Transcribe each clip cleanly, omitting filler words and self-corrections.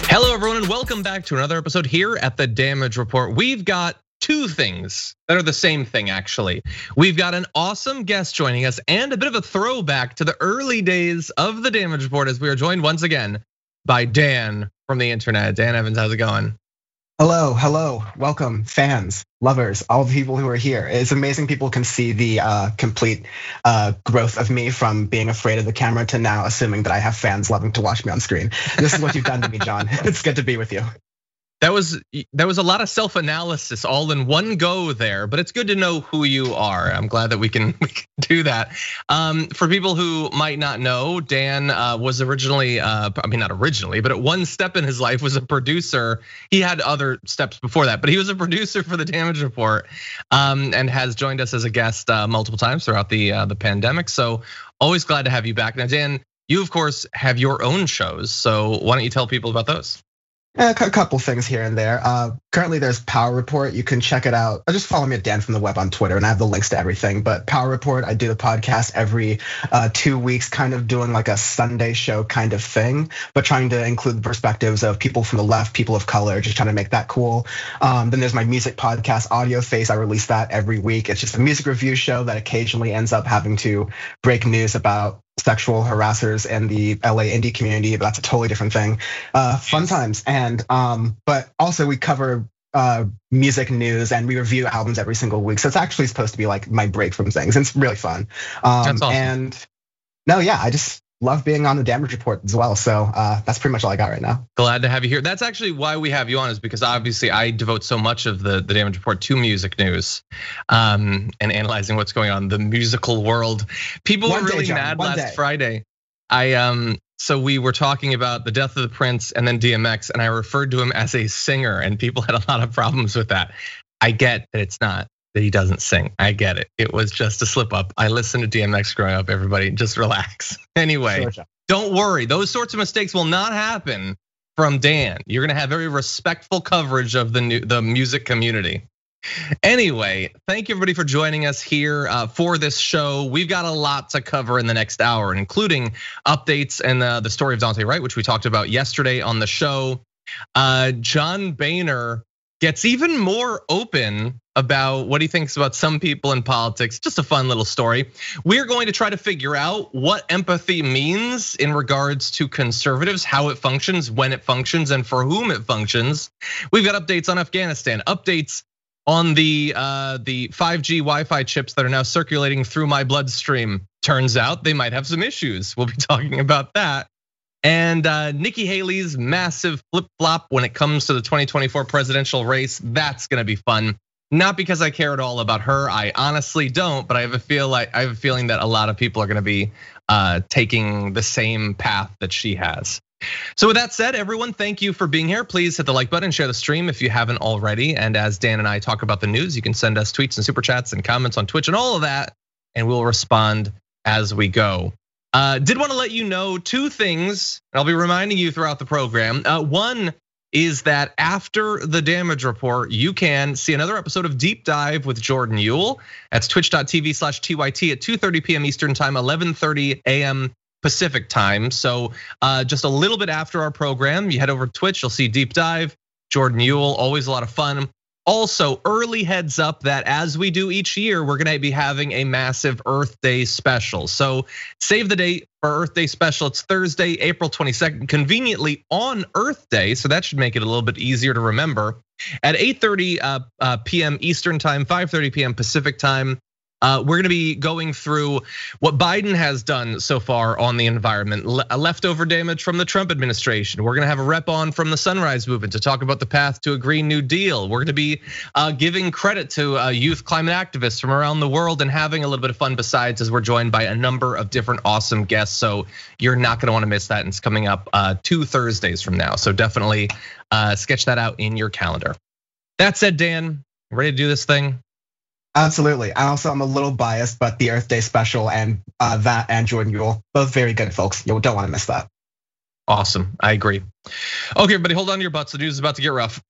Hello, everyone, and welcome back to another episode here at the Damage Report. We've got two things that are the same thing, actually. We've got an awesome guest joining us and a bit of a throwback to the early days of the Damage Report as we are joined once again by Dan from the internet. Dan Evans, how's it going? Hello, welcome, fans, lovers, all the people who are here. It's amazing people can see the complete growth of me from being afraid of the camera to now assuming that I have fans loving to watch me on screen. This is what you've done to me, John. It's good to be with you. That was a lot of self-analysis all in one go there, but it's good to know who you are. I'm glad that we can do that. For people who might not know, Dan was originally, I mean not originally, but at one step in his life was a producer. He had other steps before that, but he was a producer for the Damage Report, and has joined us as a guest multiple times throughout the pandemic. So always glad to have you back. Now, Dan, you of course have your own shows, so why don't you tell people about those? A couple things here and there. Currently, there's Power Report. You can check it out. Just follow me at Dan from the Web on Twitter, and I have the links to everything. But Power Report, I do the podcast every 2 weeks, kind of doing like a Sunday show kind of thing, but trying to include the perspectives of people from the left, people of color, just trying to make that cool. Then there's my music podcast, Audio Face. I release that every week. It's just a music review show that occasionally ends up having to break news about sexual harassers in the LA indie community, but that's a totally different thing. Fun times, and but also we cover music news and we review albums every single week. So it's actually supposed to be like my break from things. It's really fun. That's awesome. And no, yeah, I just love being on the Damage Report as well. So that's pretty much all I got right now. Glad to have you here. That's actually why we have you on, is because obviously I devote so much of the Damage Report to music news, and analyzing what's going on in the musical world. People were really mad last Friday. So we were talking about the death of the Prince and then DMX, and I referred to him as a singer, and people had a lot of problems with that. I get that it's not that he doesn't sing. I get it. It was just a slip up. I listened to DMX growing up, everybody, just relax. Anyway, sure. Don't worry. Those sorts of mistakes will not happen from Dan. You're gonna have very respectful coverage of the music community. Anyway, thank you everybody for joining us here for this show. We've got a lot to cover in the next hour, including updates and the story of Daunte Wright, which we talked about yesterday on the show. John Boehner gets even more open about what he thinks about some people in politics. Just a fun little story. We're going to try to figure out what empathy means in regards to conservatives, how it functions, when it functions, and for whom it functions. We've got updates on Afghanistan, updates on the 5G Wi-Fi chips that are now circulating through my bloodstream. Turns out they might have some issues. We'll be talking about that. And Nikki Haley's massive flip-flop when it comes to the 2024 presidential race. That's gonna be fun. Not because I care at all about her, I honestly don't, but I have a feeling that a lot of people are gonna be taking the same path that she has. So with that said, everyone, thank you for being here. Please hit the like button, share the stream if you haven't already. And as Dan and I talk about the news, you can send us tweets and super chats and comments on Twitch and all of that, and we'll respond as we go. Did want to let you know two things, and I'll be reminding you throughout the program. One is that after the Damage Report, you can see another episode of Deep Dive with Jordan Uhl. That's twitch.tv/TYT at 2:30 p.m. Eastern time, 11:30 a.m. Pacific time. So just a little bit after our program, you head over to Twitch, you'll see Deep Dive, Jordan Uhl, always a lot of fun. Also, early heads up that as we do each year, we're gonna be having a massive Earth Day special. So save the date for Earth Day special. It's Thursday, April 22nd, conveniently on Earth Day. So that should make it a little bit easier to remember. At 8:30 p.m. Eastern time, 5:30 p.m. Pacific time. We're gonna be going through what Biden has done so far on the environment, leftover damage from the Trump administration. We're gonna have a rep on from the Sunrise Movement to talk about the path to a Green New Deal. We're gonna be giving credit to youth climate activists from around the world and having a little bit of fun besides, as we're joined by a number of different awesome guests. So you're not gonna wanna miss that, and it's coming up 2 Thursdays from now. So definitely sketch that out in your calendar. That said, Dan, ready to do this thing? Absolutely. I'm a little biased, but the Earth Day special and that and Jordan Uhl, both very good folks. You don't want to miss that. Awesome, I agree. Okay, everybody, hold on to your butts. The news is about to get rough.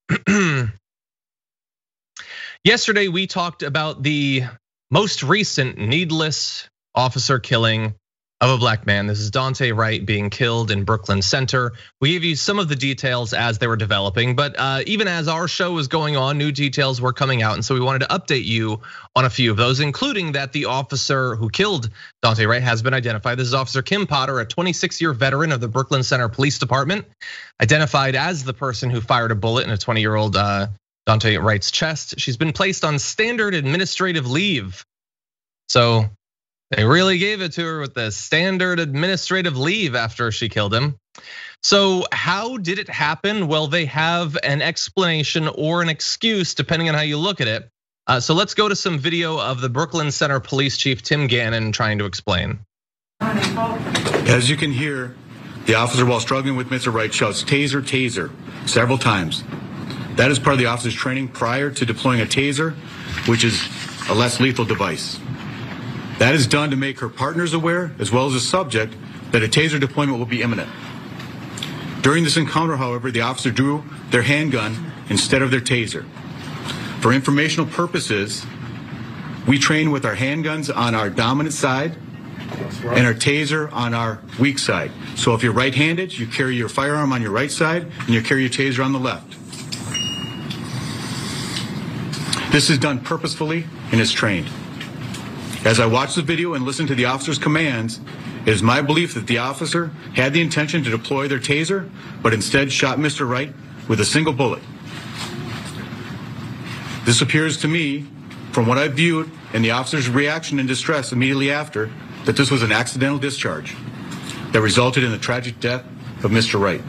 Yesterday, we talked about the most recent needless officer killing of a black man. This is Daunte Wright being killed in Brooklyn Center. We gave you some of the details as they were developing, but even as our show was going on, new details were coming out. And so we wanted to update you on a few of those, including that the officer who killed Daunte Wright has been identified. This is Officer Kim Potter, a 26-year veteran of the Brooklyn Center Police Department, identified as the person who fired a bullet in a 20-year-old Daunte Wright's chest. She's been placed on standard administrative leave. So they really gave it to her with the standard administrative leave after she killed him. So how did it happen? Well, they have an explanation or an excuse, depending on how you look at it. So let's go to some video of the Brooklyn Center Police Chief Tim Gannon trying to explain. As you can hear, the officer, while struggling with Mr. Wright, shouts, "Taser, taser," several times. That is part of the officer's training prior to deploying a taser, which is a less lethal device. That is done to make her partners aware, as well as the subject, that a taser deployment will be imminent. During this encounter, however, the officer drew their handgun instead of their taser. For informational purposes, we train with our handguns on our dominant side and our taser on our weak side. So if you're right-handed, you carry your firearm on your right side and you carry your taser on the left. This is done purposefully and is trained. As I watch the video and listen to the officer's commands, it is my belief that the officer had the intention to deploy their taser, but instead shot Mr. Wright with a single bullet. This appears to me, from what I viewed and the officer's reaction and distress immediately after, that this was an accidental discharge that resulted in the tragic death of Mr. Wright.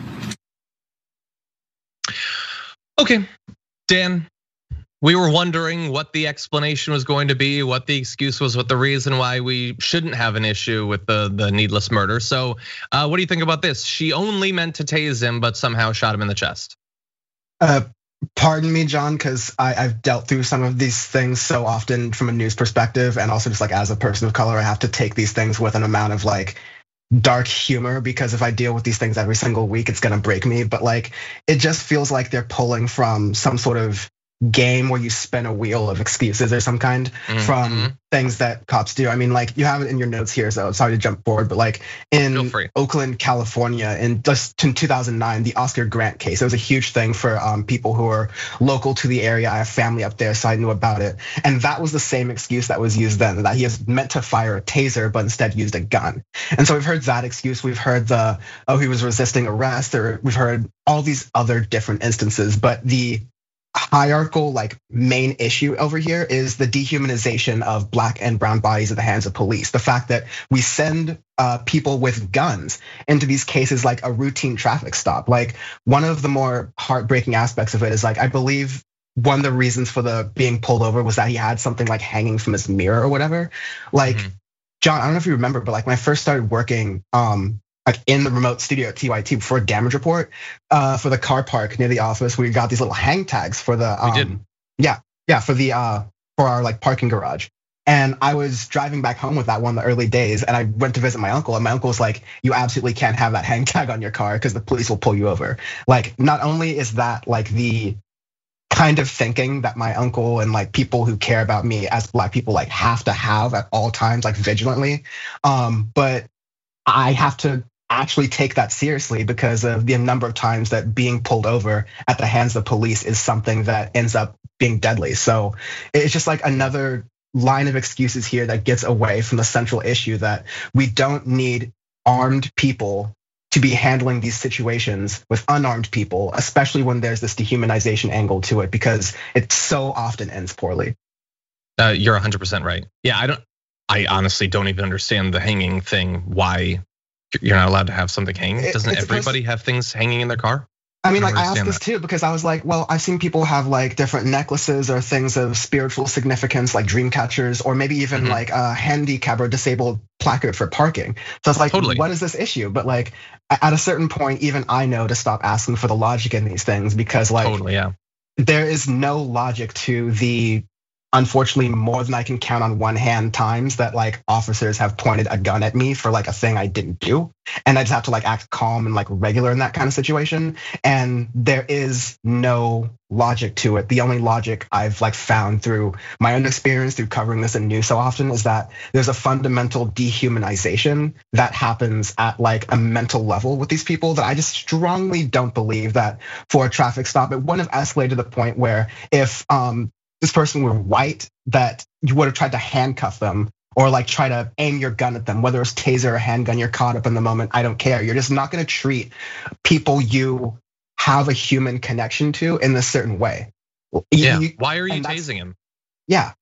Okay, Dan. We were wondering what the explanation was going to be, what the excuse was, what the reason why we shouldn't have an issue with the needless murder. So what do you think about this? She only meant to tase him, but somehow shot him in the chest. Pardon me, John, because I've dealt through some of these things so often from a news perspective, and also just like as a person of color, I have to take these things with an amount of like dark humor, because if I deal with these things every single week, it's gonna break me. But like, it just feels like they're pulling from some sort of game where you spin a wheel of excuses or some kind from things that cops do. I mean, like you have it in your notes here, so sorry to jump forward, but like in Oakland, California, in just in 2009, the Oscar Grant case, it was a huge thing for people who are local to the area. I have family up there, so I knew about it. And that was the same excuse that was used then, that he was meant to fire a taser, but instead used a gun. And so we've heard that excuse. We've heard he was resisting arrest, or we've heard all these other different instances, but the hierarchical like main issue over here is the dehumanization of black and brown bodies at the hands of police. The fact that we send people with guns into these cases like a routine traffic stop. Like one of the more heartbreaking aspects of it is like, I believe one of the reasons for the being pulled over was that he had something like hanging from his mirror or whatever. Like John, I don't know if you remember, but like when I first started working like in the remote studio at TYT before Damage Report, for the car park near the office, we got these little hang tags for the for our like parking garage. And I was driving back home with that one in the early days, and I went to visit my uncle, and my uncle was like, "You absolutely can't have that hang tag on your car because the police will pull you over." Like, not only is that like the kind of thinking that my uncle and like people who care about me as black people like have to have at all times, like vigilantly, but I have to actually take that seriously because of the number of times that being pulled over at the hands of police is something that ends up being deadly. So it's just like another line of excuses here that gets away from the central issue that we don't need armed people to be handling these situations with unarmed people, especially when there's this dehumanization angle to it, because it so often ends poorly. You're 100% right. Yeah, I honestly don't even understand the hanging thing. Why you're not allowed to have something hanging? Doesn't everybody have things hanging in their car? I mean, like I asked this too because I was like, well, I've seen people have like different necklaces or things of spiritual significance, like dream catchers, or maybe even like a handicap or disabled placard for parking. So it's like, what is this issue? But like at a certain point, even I know to stop asking for the logic in these things because like there is no logic to the unfortunately more than I can count on one hand times that like officers have pointed a gun at me for like a thing I didn't do. And I just have to like act calm and like regular in that kind of situation. And there is no logic to it. The only logic I've like found through my own experience, through covering this in news so often, is that there's a fundamental dehumanization that happens at like a mental level with these people that I just strongly don't believe that for a traffic stop, it wouldn't have escalated to the point where if this person were white, that you would have tried to handcuff them or like try to aim your gun at them, whether it's taser or handgun, you're caught up in the moment, I don't care. You're just not gonna treat people you have a human connection to in a certain way. Yeah, why are you tasing him? Yeah,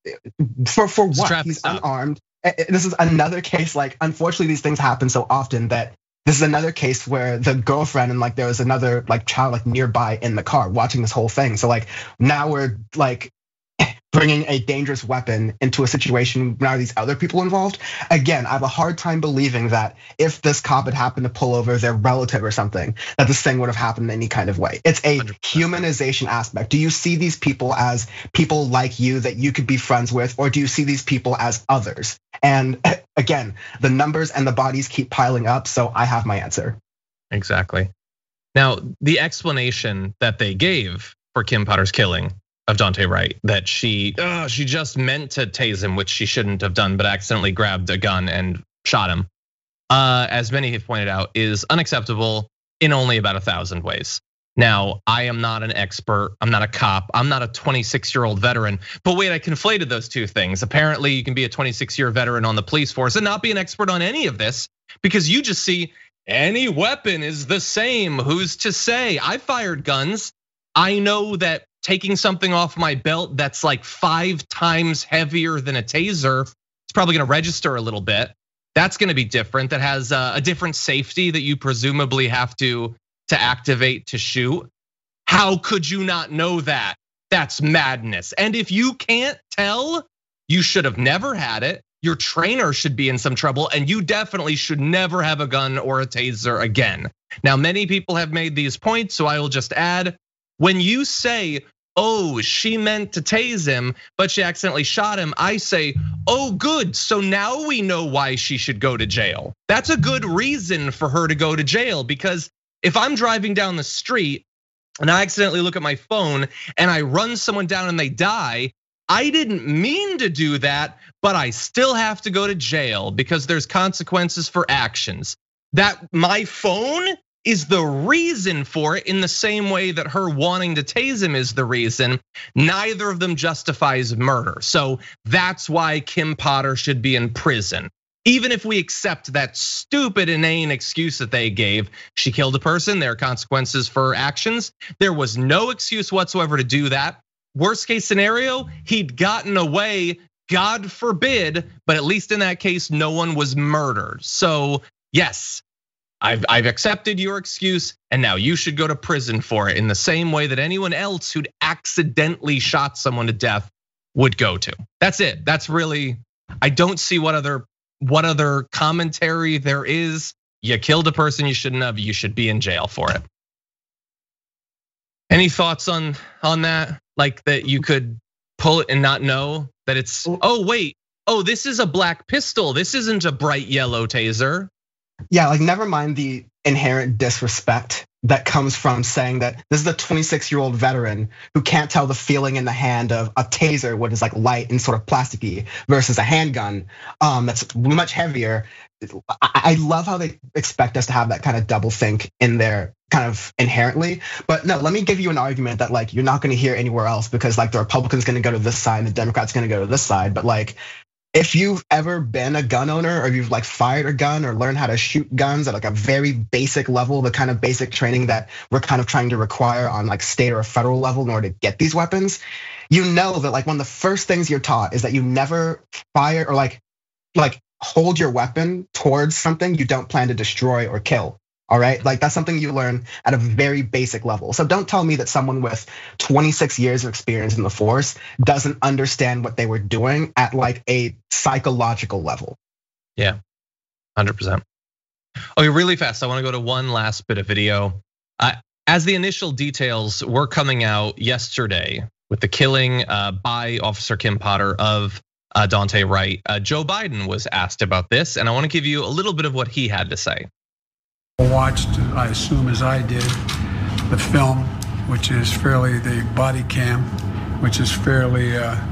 for what? He's unarmed. This is another case, like unfortunately these things happen so often that this is another case where the girlfriend and like there was another like child like nearby in the car watching this whole thing. So like now we're like bringing a dangerous weapon into a situation now these other people involved. Again, I have a hard time believing that if this cop had happened to pull over their relative or something, that this thing would have happened in any kind of way. It's a 100%. Humanization aspect. Do you see these people as people like you that you could be friends with, or do you see these people as others? And again, the numbers and the bodies keep piling up, so I have my answer. Exactly. Now, the explanation that they gave for Kim Potter's killing of Daunte Wright, that she just meant to tase him, which she shouldn't have done, but accidentally grabbed a gun and shot him, as many have pointed out, is unacceptable in only about 1,000 ways. Now, I am not an expert, I'm not a cop, I'm not a 26-year-old veteran, but wait, I conflated those two things. Apparently you can be a 26-year veteran on the police force and not be an expert on any of this, because you just see any weapon is the same. Who's to say? I fired guns. I know that taking something off my belt that's like 5 times heavier than a taser, it's probably gonna register a little bit. That's gonna be different. That has a different safety that you presumably have to activate to shoot. How could you not know that? That's madness. And if you can't tell, you should have never had it. Your trainer should be in some trouble, and you definitely should never have a gun or a taser again. Now, many people have made these points, so I will just add, when you say, oh, she meant to tase him, but she accidentally shot him, I say, oh, good, so now we know why she should go to jail. That's a good reason for her to go to jail, because if I'm driving down the street and I accidentally look at my phone and I run someone down and they die, I didn't mean to do that, but I still have to go to jail because there's consequences for actions. That my phone is the reason for it, in the same way that her wanting to tase him is the reason. Neither of them justifies murder. So that's why Kim Potter should be in prison. Even if we accept that stupid, inane excuse that they gave, she killed a person, there are consequences for actions. There was no excuse whatsoever to do that. Worst case scenario, he'd gotten away, God forbid, but at least in that case, no one was murdered. So yes, I've accepted your excuse, and now you should go to prison for it in the same way that anyone else who'd accidentally shot someone to death would go to. That's it. That's really, I don't see what other commentary there is. You killed a person you shouldn't have, you should be in jail for it. Any thoughts on that? Like that you could pull it and not know that it's, oh wait, oh this is a black pistol, this isn't a bright yellow taser. Yeah, like never mind the inherent disrespect that comes from saying that this is a 26-year-old veteran who can't tell the feeling in the hand of a taser, which is like light and sort of plasticky, versus a handgun that's much heavier. I love how they expect us to have that kind of double think in there kind of inherently. But no, let me give you an argument that like you're not gonna hear anywhere else, because like the Republicans gonna go to this side and the Democrats gonna go to this side. But like, if you've ever been a gun owner, or you've like fired a gun or learned how to shoot guns at like a very basic level, the kind of basic training that we're kind of trying to require on like state or a federal level in order to get these weapons, you know that like one of the first things you're taught is that you never fire or like hold your weapon towards something you don't plan to destroy or kill. All right, like that's something you learn at a very basic level. So don't tell me that someone with 26 years of experience in the force doesn't understand what they were doing at like a psychological level. Yeah, 100%. Okay, really fast, I wanna go to one last bit of video. As the initial details were coming out yesterday, with the killing by Officer Kim Potter of Daunte Wright. Joe Biden was asked about this, and I want to give you a little bit of what he had to say. Watched, I assume as I did, the film, which is fairly, the body cam, which is fairly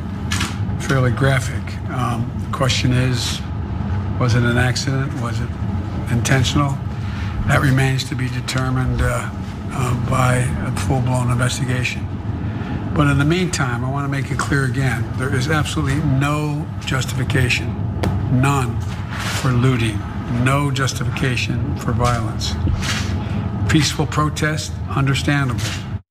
graphic. The question is, was it an accident? Was it intentional? That remains to be determined by a full-blown investigation. But in the meantime, I want to make it clear again, there is absolutely no justification, none, for looting, no justification for violence. Peaceful protest, understandable. It's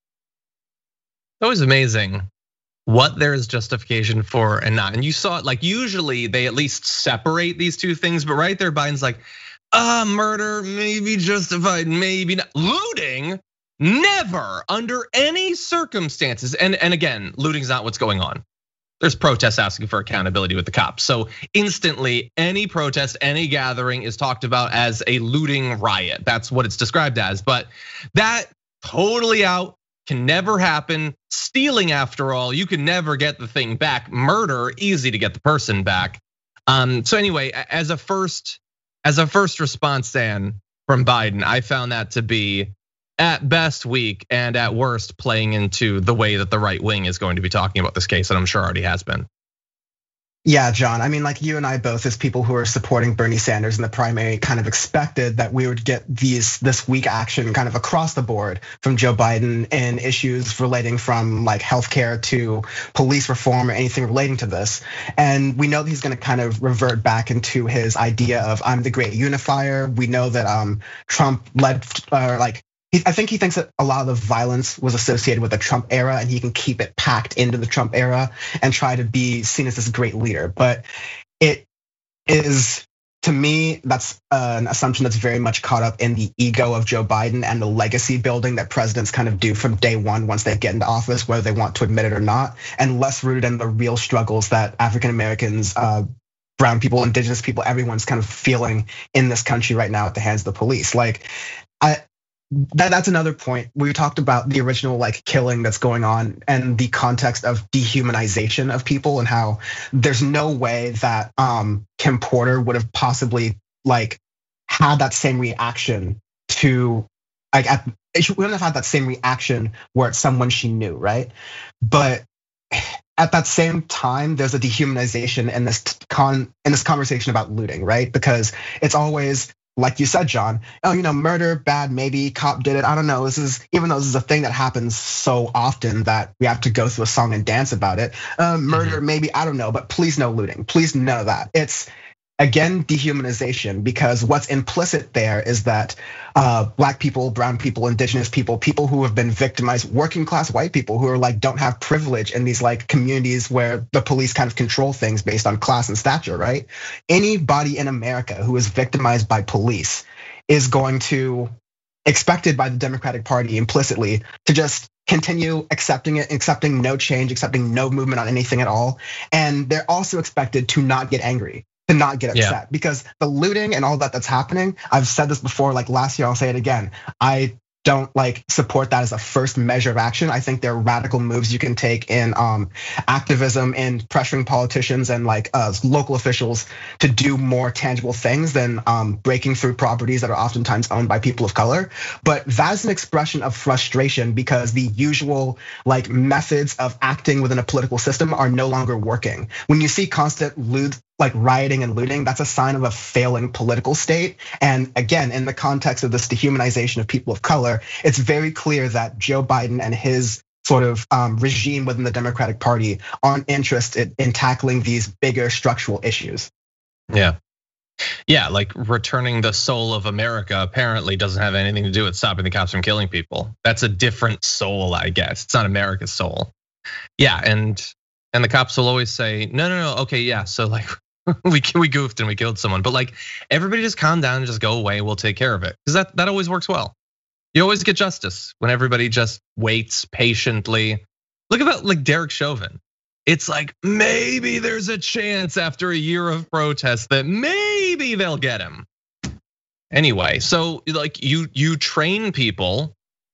always amazing what there is justification for and not. And you saw it, like usually they at least separate these two things, but right there Biden's like, murder, maybe justified, maybe not. Looting, never, under any circumstances. And again, looting's not what's going on. There's protests asking for accountability with the cops. So instantly, any protest, any gathering is talked about as a looting riot. That's what it's described as. But that totally out, can never happen. Stealing, after all, you can never get the thing back. Murder, easy to get the person back. So anyway, as a first response, Dan, from Biden, I found that to be at best weak and at worst playing into the way that the right wing is going to be talking about this case, and I'm sure already has been. Yeah, John, I mean, like you and I both, as people who are supporting Bernie Sanders in the primary, kind of expected that we would get this weak action kind of across the board from Joe Biden in issues relating from like healthcare to police reform or anything relating to this. And we know that he's gonna kind of revert back into his idea of I'm the great unifier. We know that Trump led, I think he thinks that a lot of the violence was associated with the Trump era and he can keep it packed into the Trump era and try to be seen as this great leader. But it is, to me, that's an assumption that's very much caught up in the ego of Joe Biden and the legacy building that presidents kind of do from day one once they get into office, whether they want to admit it or not, and less rooted in the real struggles that African Americans, brown people, indigenous people, everyone's kind of feeling in this country right now at the hands of the police. Like, that's another point. We talked about the original like killing that's going on and the context of dehumanization of people and how there's no way that Kim Porter would have possibly like had that same reaction to like she wouldn't have had that same reaction where it's someone she knew, right? But at that same time, there's a dehumanization in this conversation about looting, right? Because it's always, like you said, John, murder, bad, maybe cop did it. I don't know. Even though this is a thing that happens so often that we have to go through a song and dance about it. Murder, maybe, I don't know, but please no looting. Please know that. It's, again, dehumanization, because what's implicit there is that black people, brown people, indigenous people, people who have been victimized, working class white people who are like don't have privilege in these like communities where the police kind of control things based on class and stature, right? Anybody in America who is victimized by police is going to, expected by the Democratic Party implicitly, to just continue accepting it, accepting no change, accepting no movement on anything at all. And they're also expected to not get angry, to not get upset, because the looting and all that's happening, I've said this before, like last year, I'll say it again. I don't like support that as a first measure of action. I think there are radical moves you can take in activism and pressuring politicians and like local officials to do more tangible things than breaking through properties that are oftentimes owned by people of color. But that's an expression of frustration because the usual like methods of acting within a political system are no longer working. When you see constant like rioting and looting, that's a sign of a failing political state. And again, in the context of this dehumanization of people of color, it's very clear that Joe Biden and his sort of regime within the Democratic Party aren't interested in tackling these bigger structural issues. Yeah, like returning the soul of America apparently doesn't have anything to do with stopping the cops from killing people. That's a different soul, I guess. It's not America's soul. Yeah, and the cops will always say, no, okay, yeah, so like we goofed and we killed someone, but like everybody just calm down and just go away. We'll take care of it, because that always works well. You always get justice when everybody just waits patiently. Look about like Derek Chauvin. It's like maybe there's a chance after a year of protests that maybe they'll get him. Anyway, so like you train people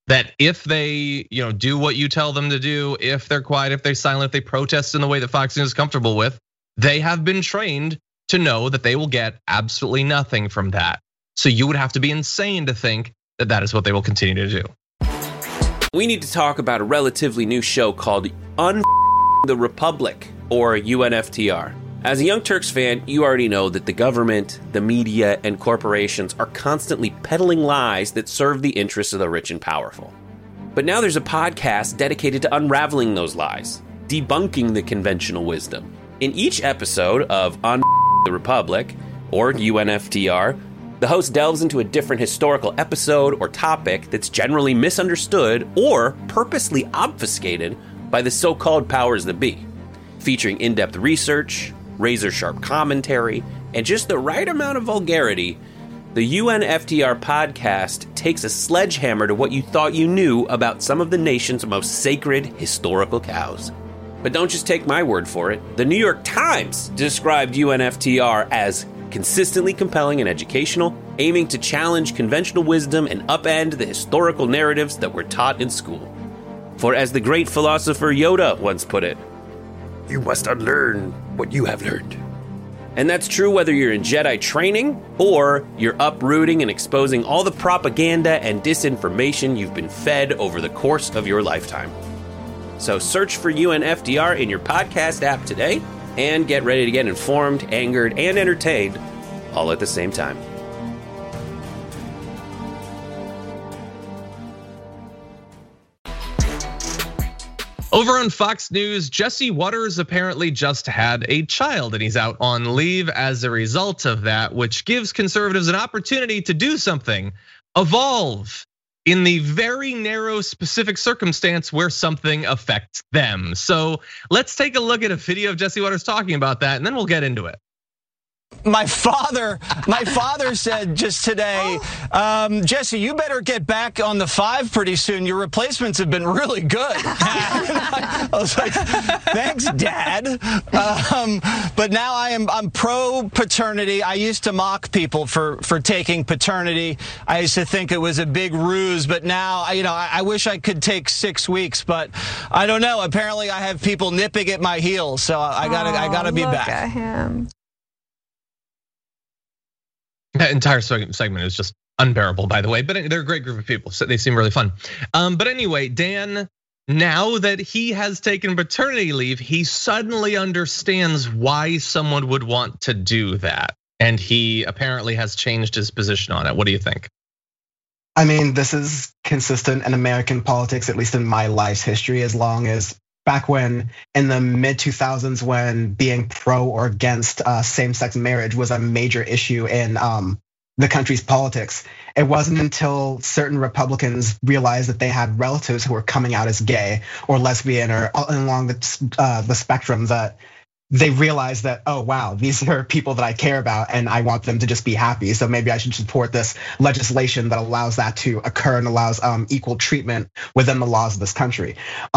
that if they do what you tell them to do, if they're quiet, if they're silent, if they protest in the way that Fox News is comfortable with, they have been trained to know that they will get absolutely nothing from that. So you would have to be insane to think that that is what they will continue to do. We need to talk about a relatively new show called the Republic, or UNFTR. As a Young Turks fan, you already know that the government, the media, and corporations are constantly peddling lies that serve the interests of the rich and powerful. But now there's a podcast dedicated to unraveling those lies, debunking the conventional wisdom. In each episode of the Republic, or UNFTR, the host delves into a different historical episode or topic that's generally misunderstood or purposely obfuscated by the so-called powers that be, featuring in-depth research, razor-sharp commentary, and just the right amount of vulgarity. The UNFTR podcast takes a sledgehammer to what you thought you knew about some of the nation's most sacred historical cows. But don't just take my word for it. The New York Times described UNFTR as consistently compelling and educational, aiming to challenge conventional wisdom and upend the historical narratives that were taught in school. For as the great philosopher Yoda once put it, "You must unlearn what you have learned." And that's true whether you're in Jedi training or you're uprooting and exposing all the propaganda and disinformation you've been fed over the course of your lifetime. So search for UNFTR in your podcast app today and get ready to get informed, angered, and entertained all at the same time. Over on Fox News, Jesse Watters apparently just had a child and he's out on leave as a result of that, which gives conservatives an opportunity to do something, evolve in the very narrow specific circumstance where something affects them. So let's take a look at a video of Jesse Watters talking about that and then we'll get into it. My father said just today, Jesse, you better get back on the 5 pretty soon. Your replacements have been really good. I was like, thanks, Dad. But now I'm pro paternity. I used to mock people for taking paternity. I used to think it was a big ruse, but now I wish I could take 6 weeks, but I don't know. Apparently, I have people nipping at my heels, so I gotta be back. Look at him. That entire segment is just unbearable, by the way, but they're a great group of people, so they seem really fun. But anyway, Dan, now that he has taken paternity leave, he suddenly understands why someone would want to do that. And he apparently has changed his position on it. What do you think? I mean, this is consistent in American politics, at least in my life's history, as long as back when in the mid 2000s, when being pro or against same-sex marriage was a major issue in the country's politics. It wasn't until certain Republicans realized that they had relatives who were coming out as gay or lesbian or along the spectrum that they realized that, oh wow, these are people that I care about and I want them to just be happy. So maybe I should support this legislation that allows that to occur and allows equal treatment within the laws of this country.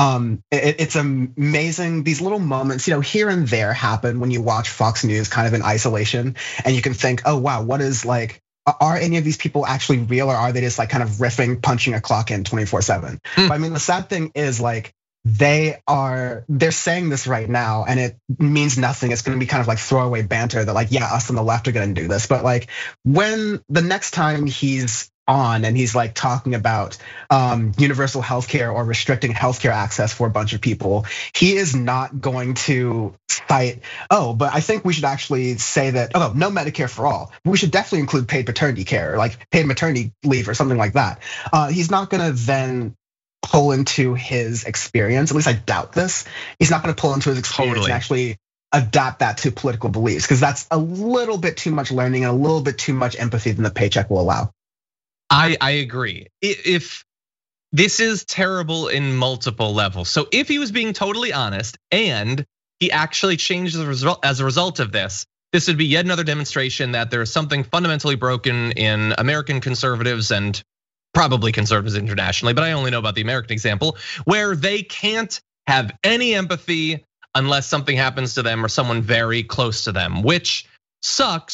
It's amazing, these little moments, here and there happen when you watch Fox News kind of in isolation, and you can think, oh wow, what is like, are any of these people actually real, or are they just like kind of riffing, punching a clock in 24/7? But I mean, the sad thing is like, they're saying this right now and it means nothing. It's gonna be kind of like throwaway banter that like, yeah, us on the left are gonna do this. But like when the next time he's on and he's like talking about universal healthcare or restricting healthcare access for a bunch of people, he is not going to cite, oh, but I think we should actually say that, oh, no Medicare for all. We should definitely include paid paternity care, like paid maternity leave or something like that. He's not gonna then pull into his experience, at least I doubt this. He's not gonna pull into his experience and actually adapt that to political beliefs, because that's a little bit too much learning and a little bit too much empathy than the paycheck will allow. I agree. If this is terrible in multiple levels. So if he was being totally honest and he actually changed as a result of this, this would be yet another demonstration that there's something fundamentally broken in American conservatives and probably conservatives internationally, but I only know about the American example, where they can't have any empathy unless something happens to them or someone very close to them, which sucks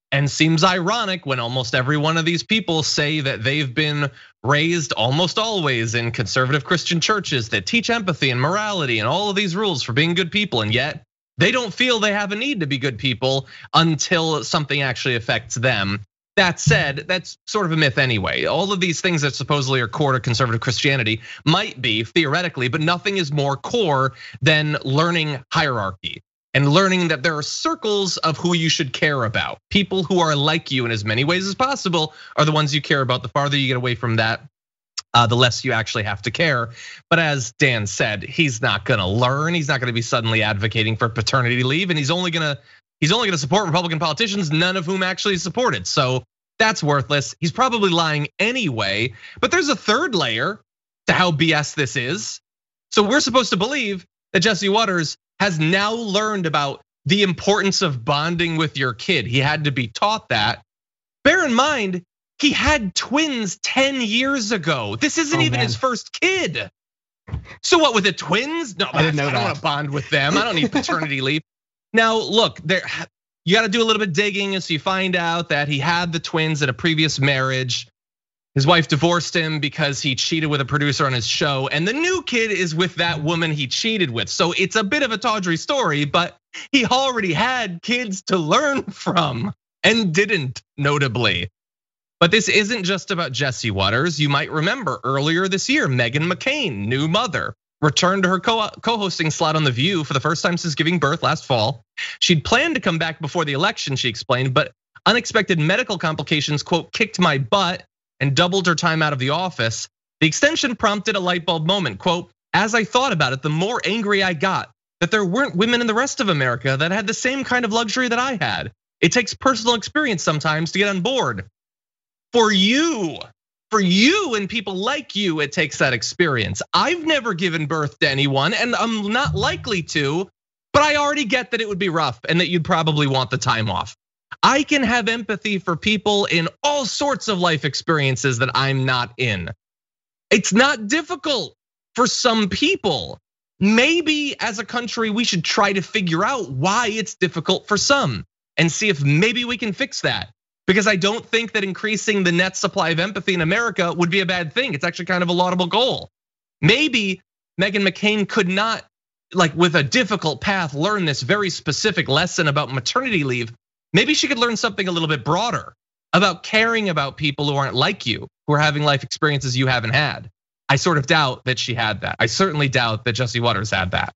And seems ironic when almost every one of these people say that they've been raised almost always in conservative Christian churches that teach empathy and morality and all of these rules for being good people. And yet they don't feel they have a need to be good people until something actually affects them. That said, that's sort of a myth anyway. All of these things that supposedly are core to conservative Christianity might be theoretically, but nothing is more core than learning hierarchy and learning that there are circles of who you should care about. People who are like you in as many ways as possible are the ones you care about. The farther you get away from that, the less you actually have to care. But as Dan said, he's not gonna learn. He's not gonna be suddenly advocating for paternity leave, and he's only gonna support Republican politicians, none of whom actually support it. So that's worthless. He's probably lying anyway. But there's a third layer to how BS this is. So we're supposed to believe that Jesse Watters has now learned about the importance of bonding with your kid. He had to be taught that. Bear in mind, he had twins 10 years ago. This isn't even his first kid. So what with the twins? No, I don't want to bond with them. I don't need paternity leave. Now, look, you got to do a little bit of digging as you find out that he had the twins in a previous marriage. His wife divorced him because he cheated with a producer on his show, and the new kid is with that woman he cheated with. So it's a bit of a tawdry story, but he already had kids to learn from and didn't, notably. But this isn't just about Jesse Watters. You might remember earlier this year, Meghan McCain, new mother, returned to her co-hosting slot on The View for the first time since giving birth last fall. She'd planned to come back before the election, she explained, but unexpected medical complications, quote, kicked my butt and doubled her time out of the office. The extension prompted a light bulb moment, quote, as I thought about it, the more angry I got that there weren't women in the rest of America that had the same kind of luxury that I had. It takes personal experience sometimes to get on board. For you and people like you, it takes that experience. I've never given birth to anyone and I'm not likely to, but I already get that it would be rough and that you'd probably want the time off. I can have empathy for people in all sorts of life experiences that I'm not in. It's not difficult for some people. Maybe as a country, we should try to figure out why it's difficult for some and see if maybe we can fix that. Because I don't think that increasing the net supply of empathy in America would be a bad thing. It's actually kind of a laudable goal. Maybe Meghan McCain could not, like with a difficult path, learn this very specific lesson about maternity leave. Maybe she could learn something a little bit broader about caring about people who aren't like you, who are having life experiences you haven't had. I sort of doubt that she had that. I certainly doubt that Jesse Watters had that.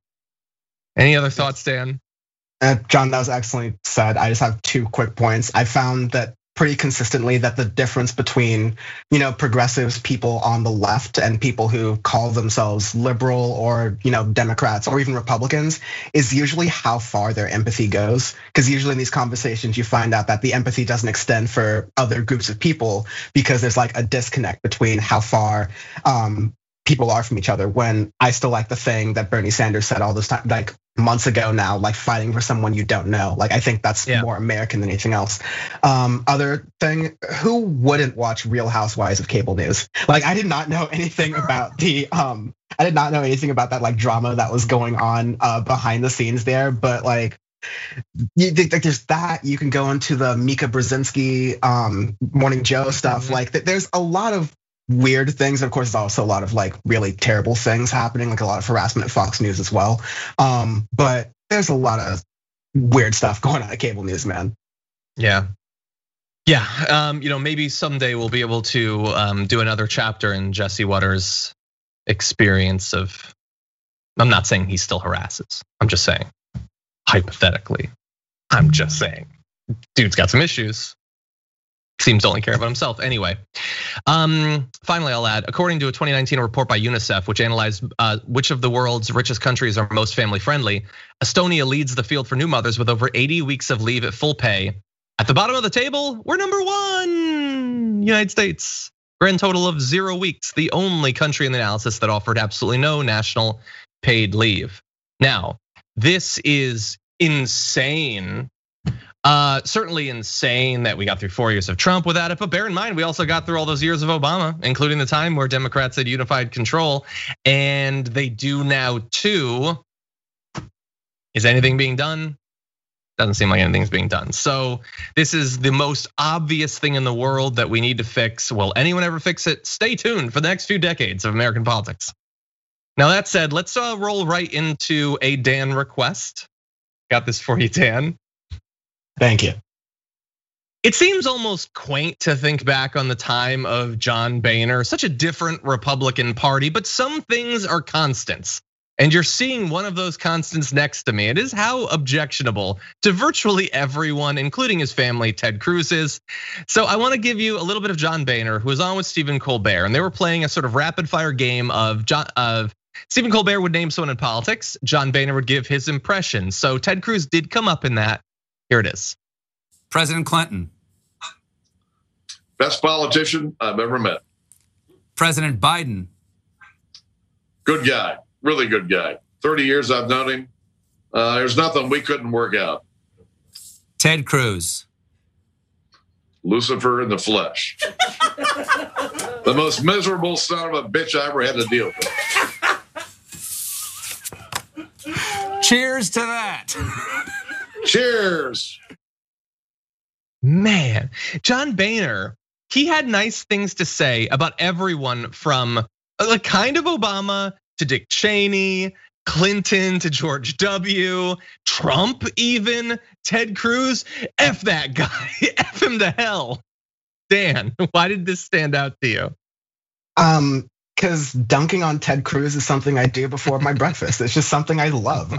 Any other thoughts, Dan? John, that was excellently said. I just have 2 quick points. I found that pretty consistently that the difference between, progressives, people on the left, and people who call themselves liberal or, Democrats or even Republicans is usually how far their empathy goes. Because usually in these conversations, you find out that the empathy doesn't extend for other groups of people because there's like a disconnect between how far people are from each other. When I still like the thing that Bernie Sanders said all this time, like months ago now, like fighting for someone you don't know. Like I think that's more American than anything else. Other thing, who wouldn't watch Real Housewives of cable news? Like I did not know anything about that like drama that was going on behind the scenes there. But like there's that. You can go into the Mika Brzezinski Morning Joe stuff. Like there's a lot of weird things. Of course, there's also a lot of like really terrible things happening, like a lot of harassment at Fox News as well. But there's a lot of weird stuff going on at cable news, man. Yeah. Maybe someday we'll be able to do another chapter in Jesse Watters' experience of. I'm not saying he still harasses. I'm just saying, hypothetically, I'm just saying, dude's got some issues. Seems to only care about himself. Anyway, finally, I'll add, according to a 2019 report by UNICEF, which analyzed which of the world's richest countries are most family friendly, Estonia leads the field for new mothers with over 80 weeks of leave at full pay. At the bottom of the table, we're number 1, United States. Grand total of 0 weeks, the only country in the analysis that offered absolutely no national paid leave. Now, this is insane. Certainly insane that we got through 4 years of Trump without it, but bear in mind, we also got through all those years of Obama, including the time where Democrats had unified control, and they do now too. Is anything being done? Doesn't seem like anything's being done. So this is the most obvious thing in the world that we need to fix. Will anyone ever fix it? Stay tuned for the next few decades of American politics. Now that said, let's roll right into a Dan request. Got this for you, Dan. Thank you. It seems almost quaint to think back on the time of John Boehner, such a different Republican Party, but some things are constants. And you're seeing one of those constants next to me. It is how objectionable to virtually everyone, including his family, Ted Cruz is. So I want to give you a little bit of John Boehner, who was on with Stephen Colbert, and they were playing a sort of rapid fire game of Stephen Colbert would name someone in politics. John Boehner would give his impression. So Ted Cruz did come up in that. Here it is. President Clinton. Best politician I've ever met. President Biden. Good guy. Really good guy. 30 years I've known him. There's nothing we couldn't work out. Ted Cruz. Lucifer in the flesh. The most miserable son of a bitch I ever had to deal with. Cheers to that. Cheers. Man, John Boehner, he had nice things to say about everyone from like kind of Obama to Dick Cheney, Clinton to George W, Trump even, Ted Cruz. F that guy, F him to hell. Dan, why did this stand out to you? Because dunking on Ted Cruz is something I do before my breakfast. It's just something I love.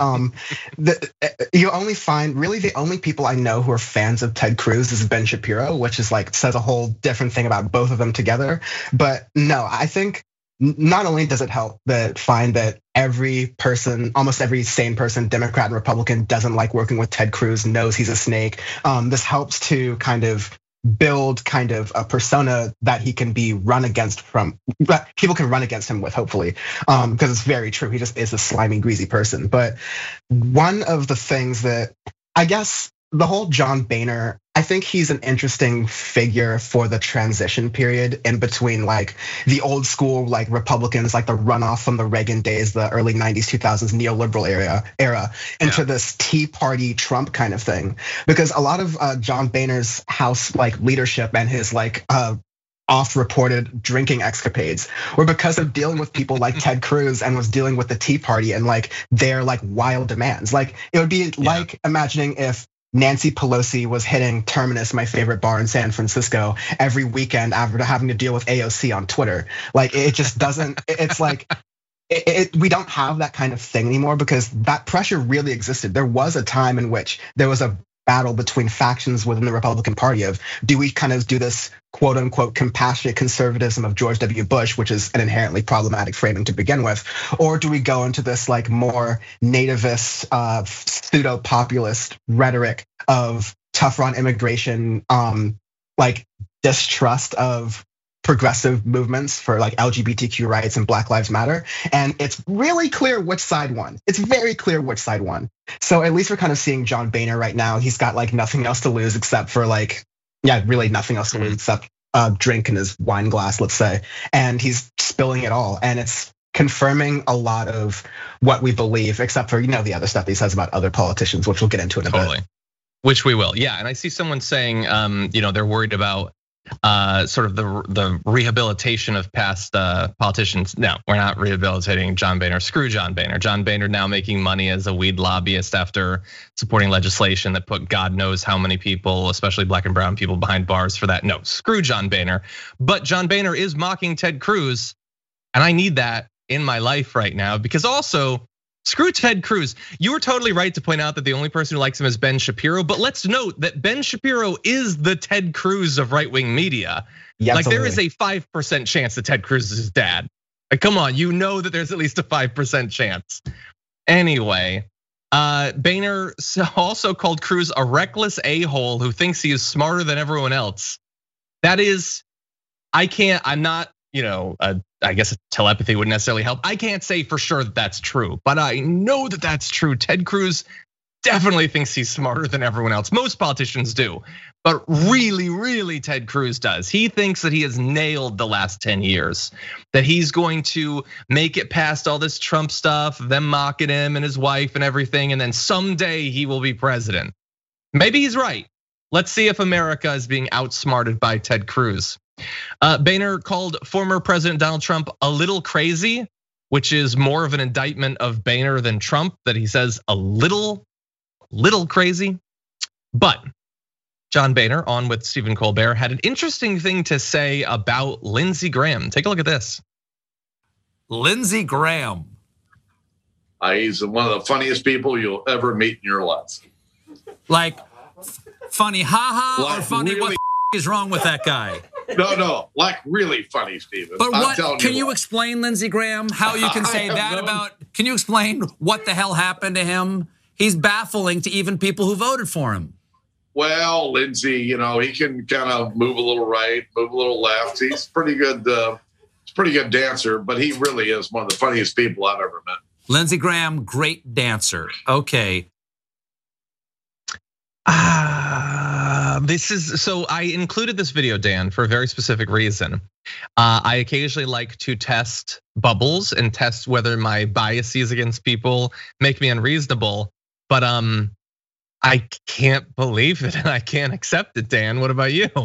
You only find really the only people I know who are fans of Ted Cruz is Ben Shapiro, which is like says a whole different thing about both of them together. But no, I think not only does it help that find that every person, almost every sane person, Democrat and Republican, doesn't like working with Ted Cruz, knows he's a snake. This helps to kind of build kind of a persona that he can be run against from, that people can run against him with, hopefully, because it's very true. He just is a slimy, greasy person. But one of the things that I guess the whole John Boehner, I think he's an interesting figure for the transition period in between like the old school like Republicans, like the runoff from the Reagan days, the early 90s, 2000s neoliberal era into this Tea Party Trump kind of thing. Because a lot of John Boehner's House like leadership and his like off-reported drinking escapades were because of dealing with people like Ted Cruz and was dealing with the Tea Party and like their like wild demands. Like it would be like imagining if Nancy Pelosi was hitting Terminus, my favorite bar in San Francisco, every weekend after having to deal with AOC on Twitter. Like it just doesn't, it's like, we don't have that kind of thing anymore because that pressure really existed. There was a time in which there was a battle between factions within the Republican Party of, do we kind of do this quote unquote compassionate conservatism of George W. Bush, which is an inherently problematic framing to begin with, or do we go into this like more nativist, pseudo populist rhetoric of tougher on immigration, like distrust of progressive movements for like LGBTQ rights and Black Lives Matter. And it's really clear which side won. It's very clear which side won. So at least we're kind of seeing John Boehner right now. He's got like nothing else to lose except for like, really nothing else to lose except a drink in his wine glass, let's say. And he's spilling it all. And it's confirming a lot of what we believe, except for, the other stuff he says about other politicians, which we'll get into in a bit. Which we will, yeah. And I see someone saying, they're worried about sort of the rehabilitation of past politicians. No, we're not rehabilitating John Boehner. Screw John Boehner. John Boehner now making money as a weed lobbyist after supporting legislation that put God knows how many people, especially black and brown people, behind bars for that. No, screw John Boehner. But John Boehner is mocking Ted Cruz, and I need that in my life right now because also, screw Ted Cruz. You were totally right to point out that the only person who likes him is Ben Shapiro. But let's note that Ben Shapiro is the Ted Cruz of right-wing media. Yeah, like there is a 5% chance that Ted Cruz is his dad. Like, come on, you know that there's at least a 5% chance. Anyway, Boehner also called Cruz a reckless a-hole who thinks he is smarter than everyone else. That is, I'm not, I guess telepathy wouldn't necessarily help. I can't say for sure that that's true, but I know that that's true. Ted Cruz definitely thinks he's smarter than everyone else. Most politicians do, but really, Ted Cruz does. He thinks that he has nailed the last 10 years, that he's going to make it past all this Trump stuff, them mocking him and his wife and everything, and then someday he will be president. Maybe he's right. Let's see if America is being outsmarted by Ted Cruz. Boehner called former President Donald Trump a little crazy, which is more of an indictment of Boehner than Trump, that he says a little crazy. But John Boehner, on with Stephen Colbert, had an interesting thing to say about Lindsey Graham. Take a look at this. Lindsey Graham. He's one of the funniest people you'll ever meet in your life. Like funny, haha, like or funny, really, what is wrong with that guy? No, like really funny, Stephen. But what, can you explain, Lindsey Graham, how you can say that about, can you explain what the hell happened to him? He's baffling to even people who voted for him. Well, Lindsey, he can kind of move a little right, move a little left. He's pretty good. He's a pretty good dancer, but he really is one of the funniest people I've ever met. Lindsey Graham, great dancer. Okay. So I included this video, Dan, for a very specific reason. I occasionally like to test bubbles and test whether my biases against people make me unreasonable. But I can't believe it and I can't accept it, Dan. What about you?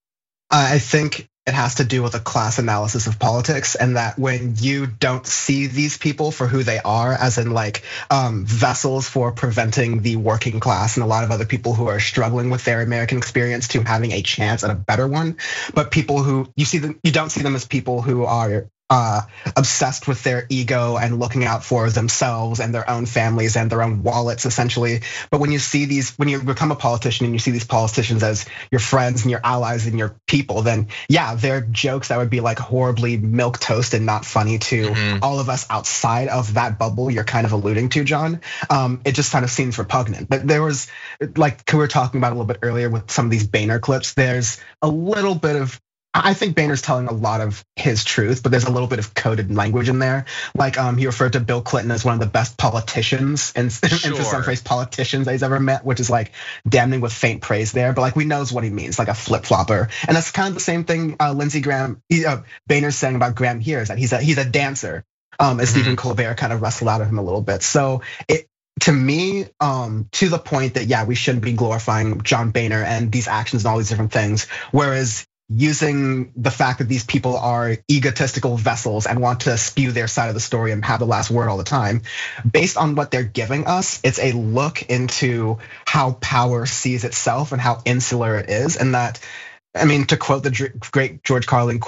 I think it has to do with a class analysis of politics, and that when you don't see these people for who they are, as in like vessels for preventing the working class and a lot of other people who are struggling with their American experience to having a chance at a better one, but people who you don't see them as people who are obsessed with their ego and looking out for themselves and their own families and their own wallets, essentially. But when you see when you become a politician and you see these politicians as your friends and your allies and your people, then yeah, they're jokes that would be like horribly milquetoast and not funny to all of us outside of that bubble you're kind of alluding to, John. It just kind of seems repugnant. But there was, like we were talking about a little bit earlier with some of these Boehner clips, there's a little bit of, I think Boehner's telling a lot of his truth, but there's a little bit of coded language in there. Like he referred to Bill Clinton as one of the best politicians and for some phrase politicians that he's ever met, which is like damning with faint praise there. But like we knows what he means, like a flip flopper, and that's kind of the same thing. Lindsey Graham, Boehner's saying about Graham here is that he's a dancer, as Stephen Colbert kind of wrestled out of him a little bit. So to me, to the point that yeah, we shouldn't be glorifying John Boehner and these actions and all these different things, whereas using the fact that these people are egotistical vessels and want to spew their side of the story and have the last word all the time, based on what they're giving us, it's a look into how power sees itself and how insular it is. And that, I mean, to quote the great George Carlin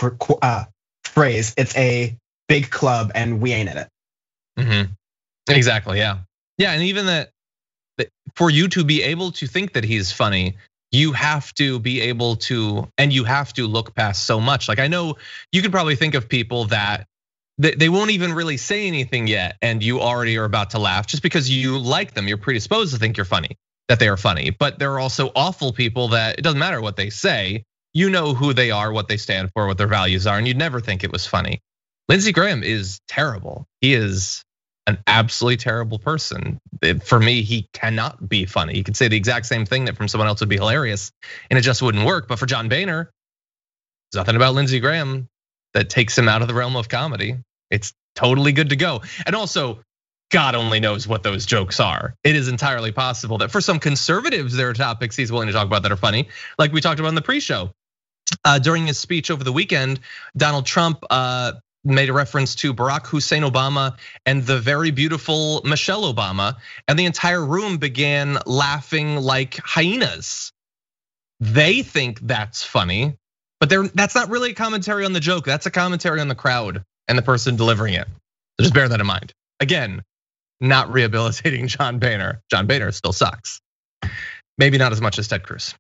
phrase, it's a big club and we ain't in it. Exactly, yeah. Yeah, and even that for you to be able to think that he's funny, you have to be able to, and you have to look past so much. Like I know you could probably think of people that they won't even really say anything yet, and you already are about to laugh just because you like them. You're predisposed to think you're funny, that they are funny. But there are also awful people that it doesn't matter what they say. You know who they are, what they stand for, what their values are, and you'd never think it was funny. Lindsey Graham is terrible. He is an absolutely terrible person. For me, he cannot be funny. You could say the exact same thing that from someone else would be hilarious and it just wouldn't work. But for John Boehner, there's nothing about Lindsey Graham that takes him out of the realm of comedy. It's totally good to go. And also, God only knows what those jokes are. It is entirely possible that for some conservatives, there are topics he's willing to talk about that are funny. Like we talked about in the pre-show. During his speech over the weekend, Donald Trump made a reference to Barack Hussein Obama and the very beautiful Michelle Obama, and the entire room began laughing like hyenas. They think that's funny, but that's not really a commentary on the joke. That's a commentary on the crowd and the person delivering it. So just bear that in mind. Again, not rehabilitating John Boehner. John Boehner still sucks. Maybe not as much as Ted Cruz.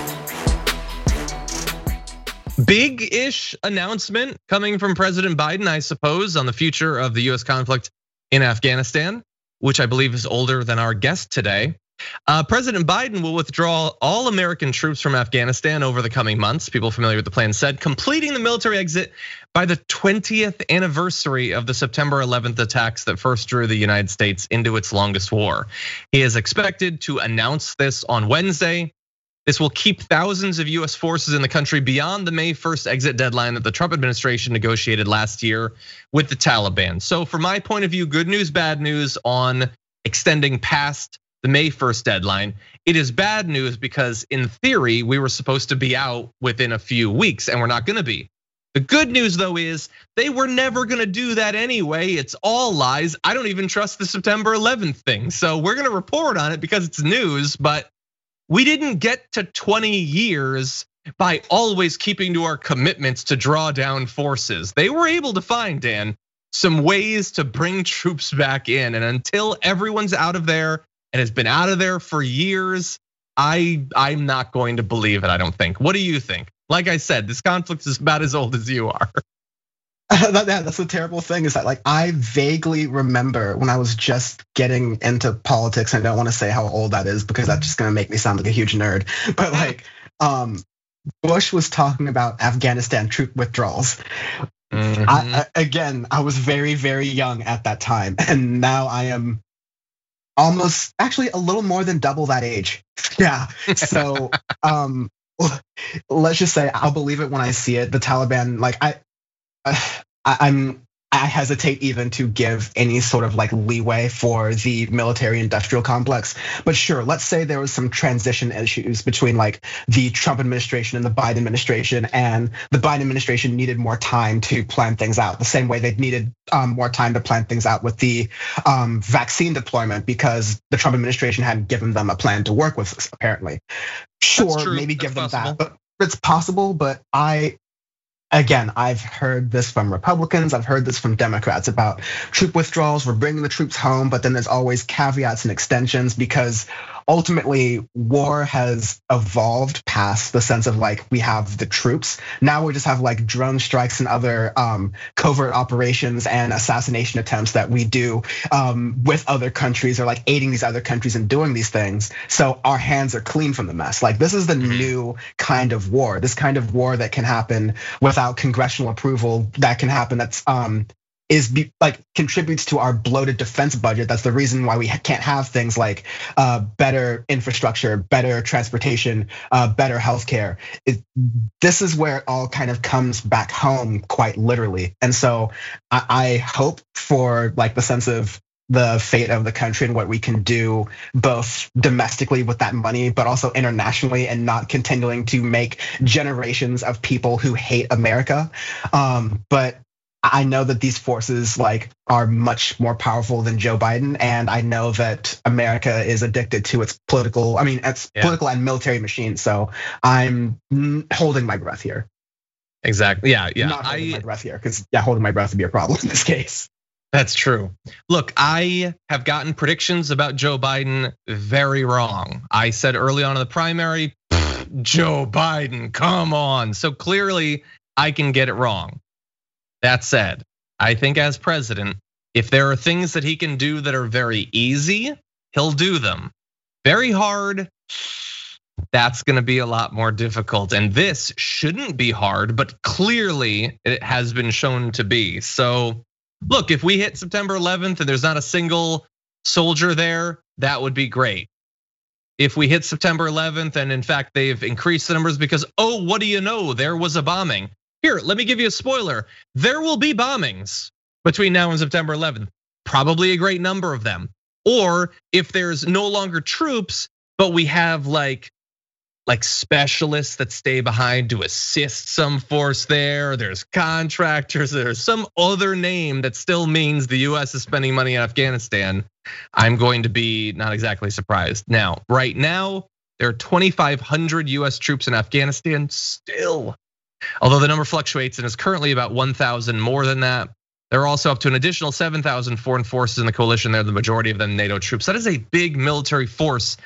Big-ish announcement coming from President Biden, I suppose, on the future of the US conflict in Afghanistan, which I believe is older than our guest today. President Biden will withdraw all American troops from Afghanistan over the coming months. People familiar with the plan said, completing the military exit by the 20th anniversary of the September 11th attacks that first drew the United States into its longest war. He is expected to announce this on Wednesday. This will keep thousands of US forces in the country beyond the May 1st exit deadline that the Trump administration negotiated last year with the Taliban. So from my point of view, good news, bad news on extending past the May 1st deadline. It is bad news because in theory, we were supposed to be out within a few weeks and we're not gonna be. The good news though is they were never gonna do that anyway. It's all lies. I don't even trust the September 11th thing. So we're gonna report on it because it's news, but we didn't get to 20 years by always keeping to our commitments to draw down forces. They were able to find, Dan, some ways to bring troops back in. And until everyone's out of there and has been out of there for years, I'm not going to believe it, I don't think. What do you think? Like I said, this conflict is about as old as you are. That's the terrible thing is that like I vaguely remember when I was just getting into politics, and I don't want to say how old that is because that's just gonna make me sound like a huge nerd. But like Bush was talking about Afghanistan troop withdrawals. I was very, very young at that time, and now I am almost actually a little more than double that age. Yeah. So let's just say I'll believe it when I see it. The Taliban, like I hesitate even to give any sort of like leeway for the military industrial complex. But sure, let's say there was some transition issues between like the Trump administration and the Biden administration, and the Biden administration needed more time to plan things out, the same way they needed more time to plan things out with the vaccine deployment because the Trump administration hadn't given them a plan to work with, apparently. Sure, maybe give them that, but it's possible. But Again, I've heard this from Republicans, I've heard this from Democrats about troop withdrawals, we're bringing the troops home, but then there's always caveats and extensions because ultimately war has evolved past the sense of like we have the troops. Now we just have like drone strikes and other covert operations and assassination attempts that we do with other countries or like aiding these other countries in doing these things. So our hands are clean from the mess. Like this is the new kind of war. This kind of war that can happen without congressional approval, that can happen that's contributes to our bloated defense budget. That's the reason why we can't have things like better infrastructure, better transportation, better healthcare. This is where it all kind of comes back home, quite literally. And so I hope for like the sense of the fate of the country and what we can do both domestically with that money, but also internationally, and not continuing to make generations of people who hate America. But I know that these forces like are much more powerful than Joe Biden, and I know that America is addicted to its political, political and military machine. So I'm holding my breath here. Exactly. Yeah. Not holding my breath here because holding my breath would be a problem in this case. That's true. Look, I have gotten predictions about Joe Biden very wrong. I said early on in the primary, Joe Biden, come on. So clearly I can get it wrong. That said, I think as president, if there are things that he can do that are very easy, he'll do them. Very hard, that's gonna be a lot more difficult. And this shouldn't be hard, but clearly it has been shown to be. So look, if we hit September 11th and there's not a single soldier there, that would be great. If we hit September 11th and in fact they've increased the numbers because, oh, what do you know, there was a bombing. Here, let me give you a spoiler. There will be bombings between now and September 11th, probably a great number of them. Or if there's no longer troops, but we have like specialists that stay behind to assist some force there. There's contractors, there's some other name that still means the US is spending money in Afghanistan. I'm going to be not exactly surprised. Now, right now, there are 2,500 US troops in Afghanistan still. Although the number fluctuates and is currently about 1,000 more than that. They're also up to an additional 7,000 foreign forces in the coalition. They're the majority of them NATO troops. That is a big military force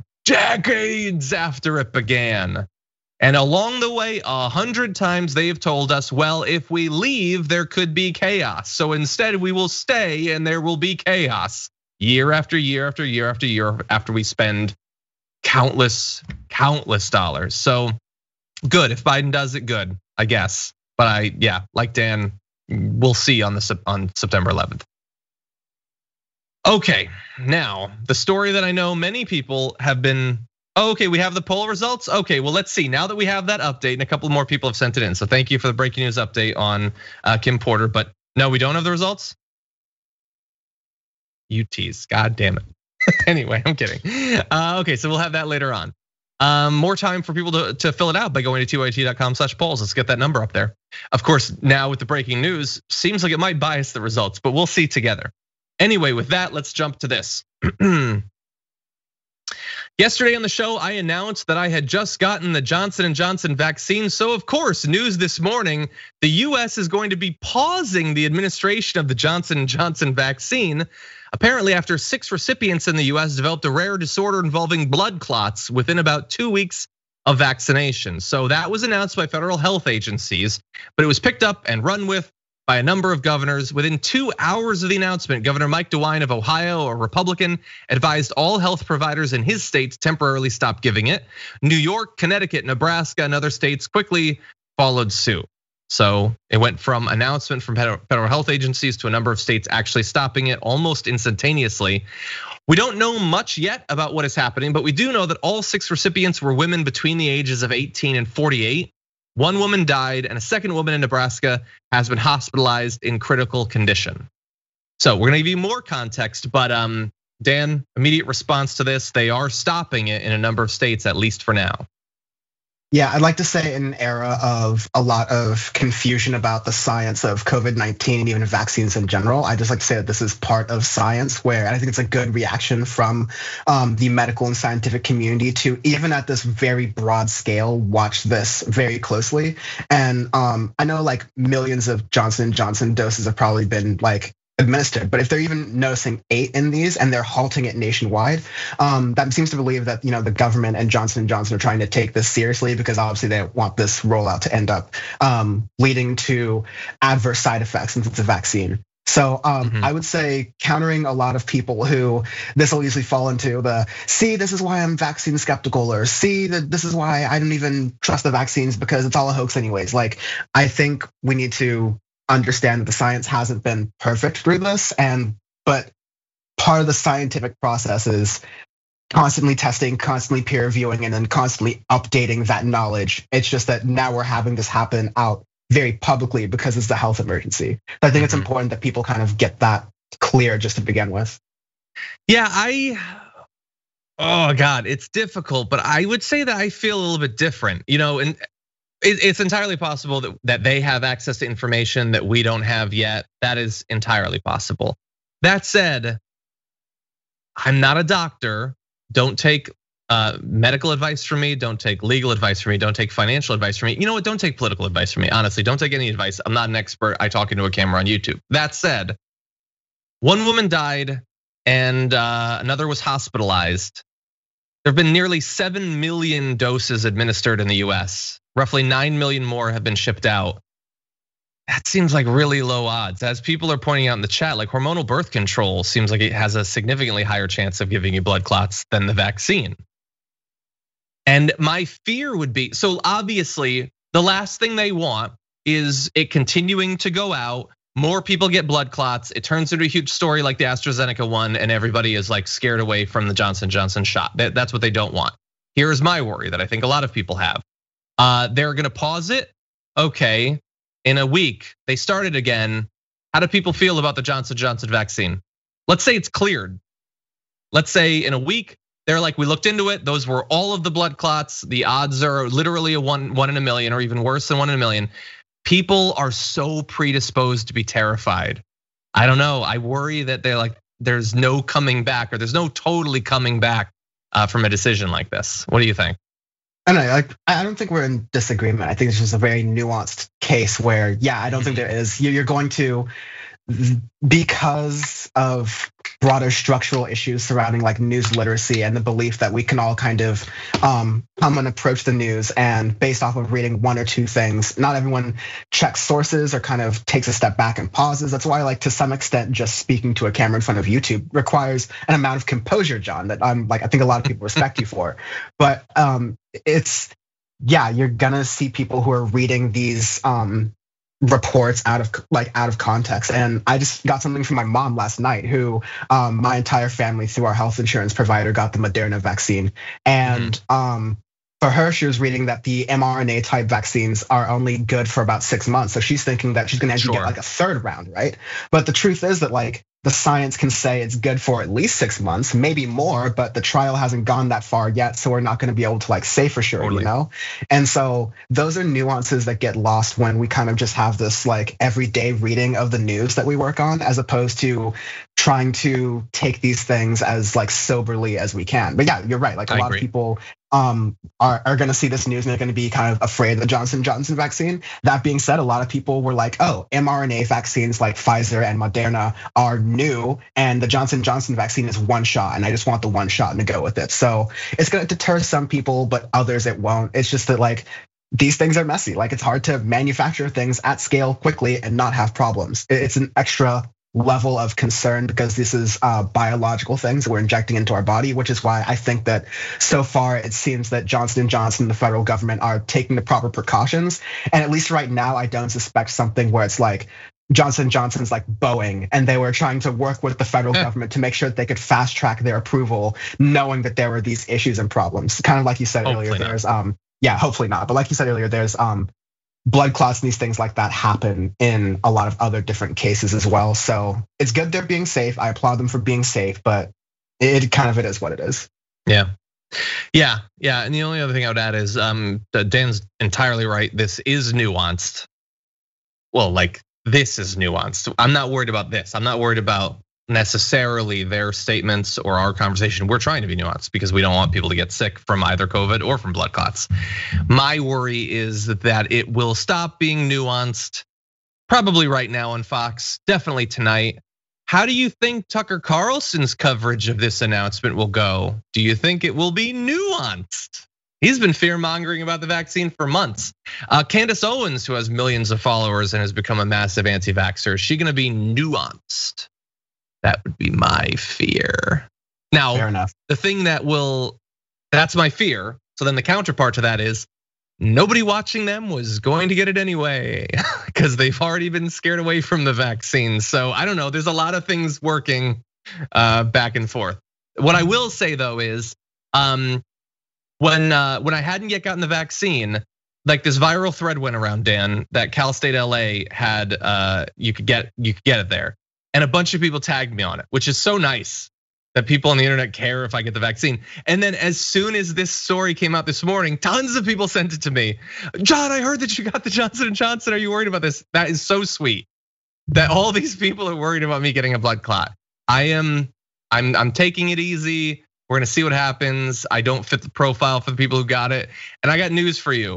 decades after it began. And along the way, 100 times they've told us, well, if we leave, there could be chaos. So instead we will stay and there will be chaos year after year after year after year after we spend countless dollars. So good, if Biden does it, good, I guess. But like Dan, we'll see on September 11th. Okay, now the story that I know many people have been, okay, we have the poll results. Okay, well, let's see. Now that we have that update, and a couple more people have sent it in. So thank you for the breaking news update on Kim Porter. But no, we don't have the results. You tease, God damn it. Anyway, I'm kidding. Okay, so we'll have that later on. More time for people to fill it out by going to tyt.com/polls. Let's get that number up there. Of course, now with the breaking news, seems like it might bias the results, but we'll see together. Anyway, with that, let's jump to this. Yesterday on the show, I announced that I had just gotten the Johnson & Johnson vaccine. So of course, news this morning, the US is going to be pausing the administration of the Johnson & Johnson vaccine. Apparently, after 6 recipients in the US developed a rare disorder involving blood clots within about 2 weeks of vaccination. So that was announced by federal health agencies, but it was picked up and run with by a number of governors. Within 2 hours of the announcement, Governor Mike DeWine of Ohio, a Republican, advised all health providers in his state to temporarily stop giving it. New York, Connecticut, Nebraska, and other states quickly followed suit. So it went from announcement from federal health agencies to a number of states actually stopping it almost instantaneously. We don't know much yet about what is happening, but we do know that all 6 recipients were women between the ages of 18 and 48. 1 woman died, and a second woman in Nebraska has been hospitalized in critical condition. So we're gonna give you more context, but Dan, immediate response to this, they are stopping it in a number of states, at least for now. Yeah, I'd like to say in an era of a lot of confusion about the science of COVID-19 and even vaccines in general, I just like to say that this is part of science where I think it's a good reaction from the medical and scientific community to, even at this very broad scale, watch this very closely. And I know like millions of Johnson & Johnson doses have probably been like administered, but if they're even noticing 8 in these and they're halting it nationwide, that seems to believe that the government and Johnson & Johnson are trying to take this seriously, because obviously they don't want this rollout to end up leading to adverse side effects since it's a vaccine. So I would say countering a lot of people who this will usually fall into the, see, this is why I'm vaccine skeptical, or see that this is why I don't even trust the vaccines because it's all a hoax anyways. Like, I think we need to understand that the science hasn't been perfect through this, but part of the scientific process is constantly testing, constantly peer reviewing, and then constantly updating that knowledge. It's just that now we're having this happen out very publicly because it's a health emergency. I think it's important that people kind of get that clear just to begin with. Yeah, oh God, it's difficult, but I would say that I feel a little bit different, and it's entirely possible that they have access to information that we don't have yet. That is entirely possible. That said, I'm not a doctor. Don't take medical advice from me. Don't take legal advice from me. Don't take financial advice from me. You know what? Don't take political advice from me. Honestly, don't take any advice. I'm not an expert. I talk into a camera on YouTube. That said, 1 woman died and another was hospitalized. There have been nearly 7 million doses administered in the US. Roughly 9 million more have been shipped out. That seems like really low odds. As people are pointing out in the chat, like hormonal birth control seems like it has a significantly higher chance of giving you blood clots than the vaccine. And my fear would be, so obviously the last thing they want is it continuing to go out, more people get blood clots, it turns into a huge story like the AstraZeneca one, and everybody is like scared away from the Johnson & Johnson shot. That's what they don't want. Here's my worry that I think a lot of people have. They're gonna pause it, okay. In a week, they started again. How do people feel about the Johnson & Johnson vaccine? Let's say it's cleared. Let's say in a week, they're like, we looked into it. Those were all of the blood clots. The odds are literally a one in a million, or even worse than 1 in a million. People are so predisposed to be terrified. I don't know. I worry that they're like, there's no coming back, or there's no totally coming back from a decision like this. What do you think? I don't know, I don't think we're in disagreement. I think it's just a very nuanced case where, yeah, I don't think there is. You're going to, because of broader structural issues surrounding like news literacy and the belief that we can all kind of come and approach the news, and based off of reading 1 or 2 things, not everyone checks sources or kind of takes a step back and pauses. That's why, like, to some extent, just speaking to a camera in front of YouTube requires an amount of composure, John, that I think a lot of people respect you for. But you're gonna see people who are reading these reports out of context. And I just got something from my mom last night, who my entire family through our health insurance provider got the Moderna vaccine. And for her, she was reading that the mRNA type vaccines are only good for about 6 months. So she's thinking that she's gonna actually get like a 3rd round, right? But the truth is that like the science can say it's good for at least 6 months, maybe more, but the trial hasn't gone that far yet, so we're not going to be able to like say for sure, totally. You know? And so those are nuances that get lost when we kind of just have this like everyday reading of the news that we work on, as opposed to trying to take these things as like soberly as we can. But yeah, you're right. Like a lot of people are going to see this news and they're going to be kind of afraid of the Johnson & Johnson vaccine. That being said, a lot of people were like, oh, mRNA vaccines like Pfizer and Moderna are new, and the Johnson & Johnson vaccine is one shot, and I just want the one shot to go with it. So it's going to deter some people, but others it won't. It's just that like these things are messy. Like it's hard to manufacture things at scale quickly and not have problems. It's an extra level of concern because this is biological things that we're injecting into our body, which is why I think that so far it seems that Johnson & Johnson and the federal government are taking the proper precautions. And at least right now, I don't suspect something where it's like Johnson & Johnson's like Boeing, and they were trying to work with the federal government to make sure that they could fast track their approval, knowing that there were these issues and problems. Kind of like you said earlier, there's hopefully not, but like you said earlier, there's blood clots and these things like that happen in a lot of other different cases as well. So it's good they're being safe. I applaud them for being safe, but it is what it is. Yeah. And the only other thing I would add is Dan's entirely right. This is nuanced. Well, like this is nuanced. I'm not worried about this. I'm not worried about necessarily their statements or our conversation. We're trying to be nuanced because we don't want people to get sick from either COVID or from blood clots. My worry is that it will stop being nuanced probably right now on Fox, definitely tonight. How do you think Tucker Carlson's coverage of this announcement will go? Do you think it will be nuanced? He's been fear-mongering about the vaccine for months. Candace Owens, who has millions of followers and has become a massive anti-vaxxer, is she gonna be nuanced? That would be my fear. Now, fair enough. The thing that's my fear. So then the counterpart to that is nobody watching them was going to get it anyway because they've already been scared away from the vaccine. So I don't know, there's a lot of things working back and forth. What I will say though is when I hadn't yet gotten the vaccine, like this viral thread went around, Dan, that Cal State LA had you could get it there. And a bunch of people tagged me on it, which is so nice that people on the internet care if I get the vaccine. And then as soon as this story came out this morning, tons of people sent it to me. John, I heard that you got the Johnson & Johnson. Are you worried about this? That is so sweet that all these people are worried about me getting a blood clot. I'm taking it easy. We're gonna see what happens. I don't fit the profile for the people who got it. And I got news for you.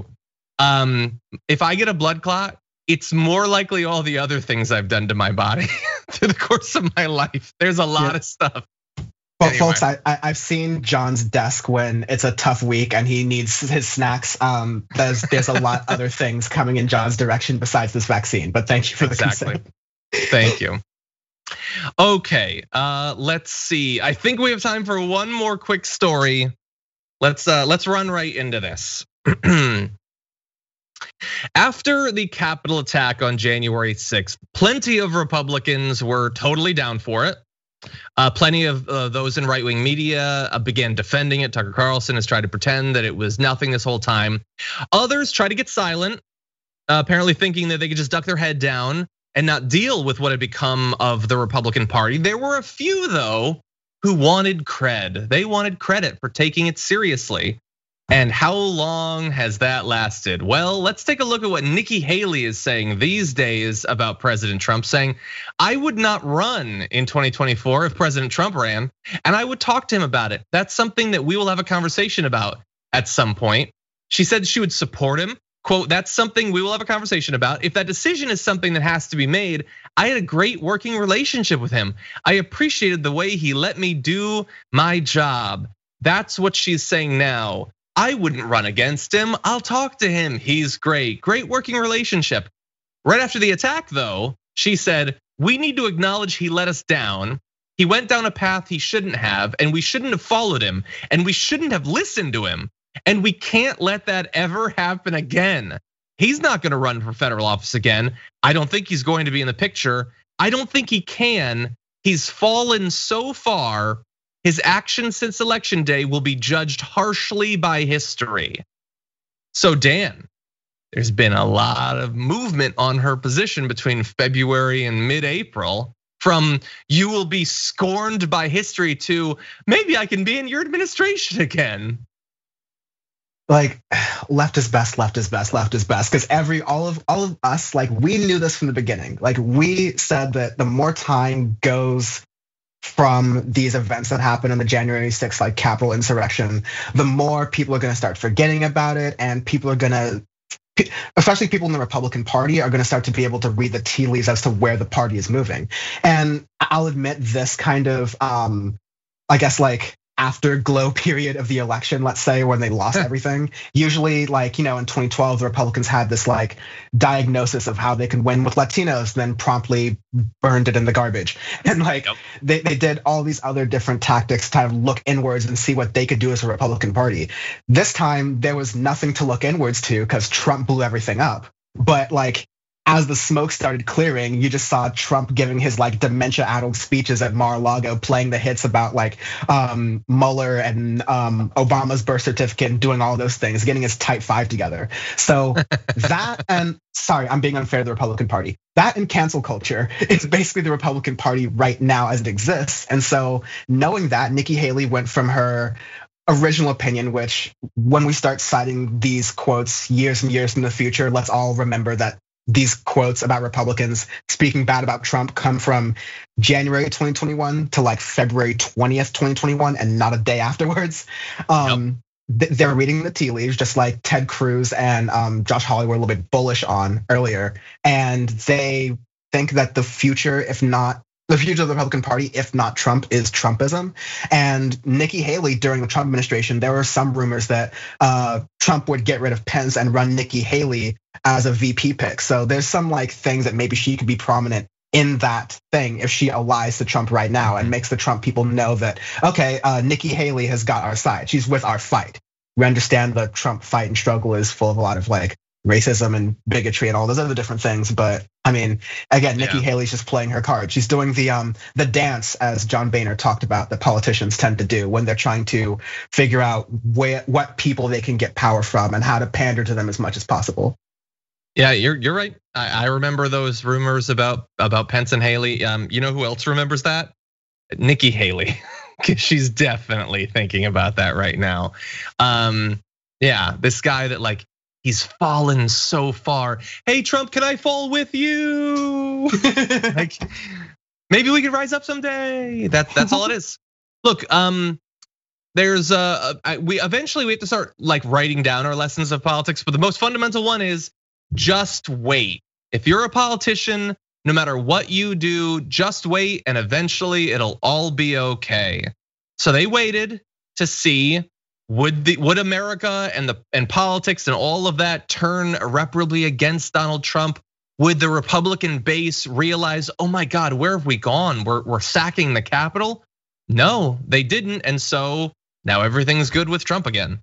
If I get a blood clot, it's more likely all the other things I've done to my body through the course of my life. There's a lot of stuff. Well, anyway. Folks, I've seen John's desk when it's a tough week and he needs his snacks. There's a lot other things coming in John's direction besides this vaccine. But thank you for the concern. Thank you. Okay, let's see. I think we have time for one more quick story. Let's run right into this. After the Capitol attack on January 6th, plenty of Republicans were totally down for it. Plenty of those in right-wing media began defending it. Tucker Carlson has tried to pretend that it was nothing this whole time. Others try to get silent, apparently thinking that they could just duck their head down and not deal with what had become of the Republican Party. There were a few, though, who wanted cred. They wanted credit for taking it seriously. And how long has that lasted? Well, let's take a look at what Nikki Haley is saying these days about President Trump, saying, I would not run in 2024 if President Trump ran, and I would talk to him about it. That's something that we will have a conversation about at some point. She said she would support him. Quote, that's something we will have a conversation about. If that decision is something that has to be made, I had a great working relationship with him. I appreciated the way he let me do my job. That's what she's saying now. I wouldn't run against him. I'll talk to him. He's great. Great working relationship. Right after the attack, though, she said, we need to acknowledge he let us down. He went down a path he shouldn't have, and we shouldn't have followed him, and we shouldn't have listened to him. And we can't let that ever happen again. He's not gonna run for federal office again. I don't think he's going to be in the picture. I don't think he can. He's fallen so far. His actions since election day will be judged harshly by history. So Dan, there's been a lot of movement on her position between February and mid-April. From you will be scorned by history to maybe I can be in your administration again. Like left is best, left is best, left is best. Because all of us, like we knew this from the beginning. Like we said that the more time goes from these events that happened in the January 6th, like Capitol insurrection, the more people are gonna start forgetting about it, and people are gonna, especially people in the Republican Party, are gonna start to be able to read the tea leaves as to where the party is moving. And I'll admit this kind of, I guess like afterglow period of the election, let's say, when they lost everything. Usually, like, in 2012, the Republicans had this like diagnosis of how they could win with Latinos, then promptly burned it in the garbage. And like they did all these other different tactics to kind of look inwards and see what they could do as a Republican Party. This time, there was nothing to look inwards to because Trump blew everything up. But like, as the smoke started clearing, you just saw Trump giving his like dementia-addled speeches at Mar-a-Lago, playing the hits about like Mueller and Obama's birth certificate, and doing all those things, getting his Type 5 together. So that, and sorry, I'm being unfair to the Republican Party. That and cancel culture is basically the Republican Party right now as it exists. And so knowing that, Nikki Haley went from her original opinion, which when we start citing these quotes years and years in the future, let's all remember that these quotes about Republicans speaking bad about Trump come from January 2021 to like February 20th, 2021, and not a day afterwards. They're reading the tea leaves, just like Ted Cruz and Josh Hawley were a little bit bullish on earlier. And they think that the future, if not the future of the Republican Party, if not Trump, is Trumpism. And Nikki Haley, during the Trump administration, there were some rumors that Trump would get rid of Pence and run Nikki Haley as a VP pick. So there's some like things that maybe she could be prominent in that thing if she allies to Trump right now and makes the Trump people know that, okay, Nikki Haley has got our side. She's with our fight. We understand the Trump fight and struggle is full of a lot of like racism and bigotry and all those other different things. But I mean, again, Nikki Haley's just playing her card. She's doing the dance, as John Boehner talked about, that politicians tend to do when they're trying to figure out what people they can get power from and how to pander to them as much as possible. Yeah, you're right. I remember those rumors about Pence and Haley. You know who else remembers that? Nikki Haley. She's definitely thinking about that right now. Yeah, this guy that like, he's fallen so far. Hey, Trump, can I fall with you? Like, maybe we can rise up someday. That's all it is. Look, there's we have to start like writing down our lessons of politics, but the most fundamental one is just wait. If you're a politician, no matter what you do, just wait, and eventually it'll all be okay. So they waited to see, would America and politics and all of that turn irreparably against Donald Trump? Would the Republican base realize, oh my God, where have we gone? We're sacking the Capitol? No, they didn't, and so now everything's good with Trump again.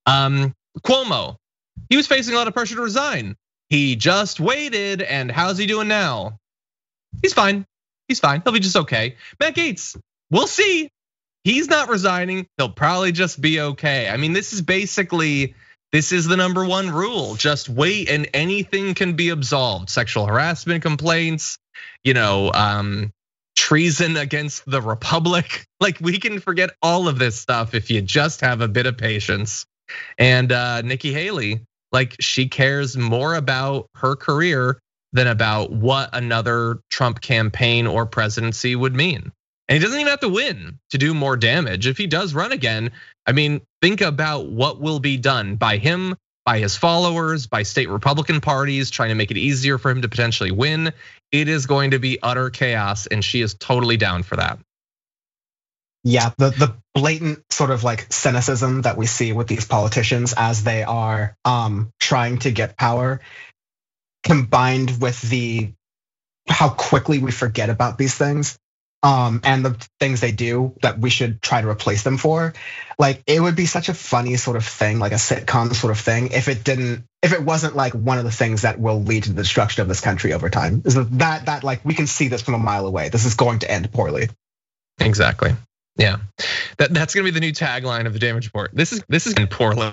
Cuomo, he was facing a lot of pressure to resign. He just waited, and how's he doing now? He's fine. He's fine. He'll be just okay. Matt Gaetz, we'll see. He's not resigning. He'll probably just be okay. I mean, this is the number one rule. Just wait, and anything can be absolved. Sexual harassment complaints, treason against the Republic. Like, we can forget all of this stuff if you just have a bit of patience. And Nikki Haley, like, she cares more about her career than about what another Trump campaign or presidency would mean. And he doesn't even have to win to do more damage. If he does run again, I mean, think about what will be done by him, by his followers, by state Republican parties, trying to make it easier for him to potentially win. It is going to be utter chaos, and she is totally down for that. Yeah, the blatant sort of like cynicism that we see with these politicians as they are trying to get power, combined with how quickly we forget about these things, and the things they do that we should try to replace them for. Like, it would be such a funny sort of thing, like a sitcom sort of thing, if it wasn't like one of the things that will lead to the destruction of this country over time. Is that like, we can see this from a mile away. This is going to end poorly. Exactly. Yeah, that's gonna be the new tagline of the Damage Report. This is going poorly.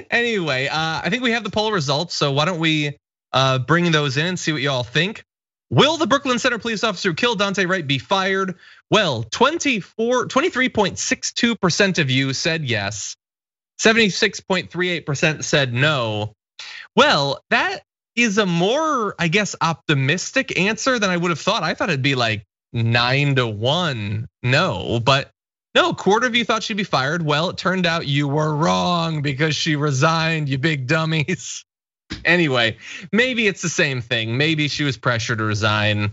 Anyway, I think we have the poll results, so why don't we bring those in and see what you all think. Will the Brooklyn Center police officer who killed Daunte Wright be fired? Well, 23.62% of you said yes. 76.38% said no. Well, that is a more, I guess, optimistic answer than I would have thought. I thought it'd be like 9-1 no, but no, a quarter of you thought she'd be fired. Well, it turned out you were wrong because she resigned, you big dummies. Anyway, maybe it's the same thing. Maybe she was pressured to resign.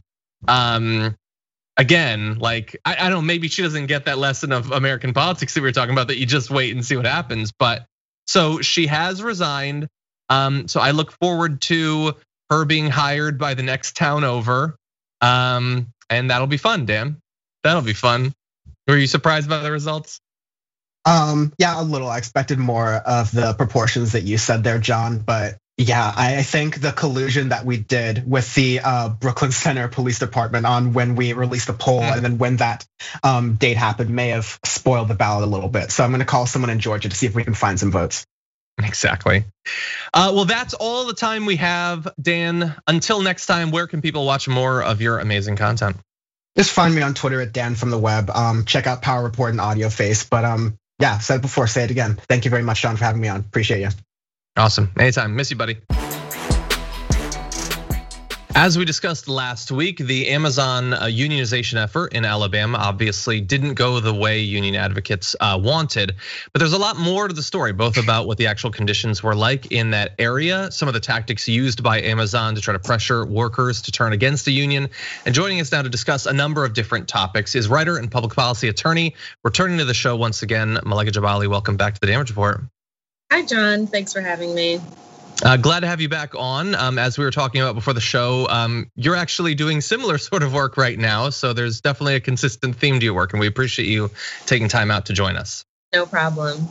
Again, like, I don't know, maybe she doesn't get that lesson of American politics that we were talking about, that you just wait and see what happens. But so she has resigned. So I look forward to her being hired by the next town over. And that'll be fun, Dan. That'll be fun. Were you surprised by the results? Yeah, a little. I expected more of the proportions that you said there, John. But yeah, I think the collusion that we did with the Brooklyn Center Police Department on when we released the poll and then when that date happened may have spoiled the ballot a little bit. So I'm gonna call someone in Georgia to see if we can find some votes. Exactly. Well, that's all the time we have, Dan. Until next time, where can people watch more of your amazing content? Just find me on Twitter at Dan from the Web. Check out Power Report and Audio Face. But yeah, said it before, say it again. Thank you very much, John, for having me on. Appreciate you. Awesome. Anytime. Miss you, buddy. As we discussed last week, the Amazon unionization effort in Alabama obviously didn't go the way union advocates wanted, but there's a lot more to the story, both about what the actual conditions were like in that area, some of the tactics used by Amazon to try to pressure workers to turn against the union. And joining us now to discuss a number of different topics is writer and public policy attorney, returning to the show once again, Malika Jabali. Welcome back to the Damage Report. Hi, John. Thanks for having me. Glad to have you back on. As we were talking about before the show, you're actually doing similar sort of work right now. So there's definitely a consistent theme to your work, and we appreciate you taking time out to join us. No problem.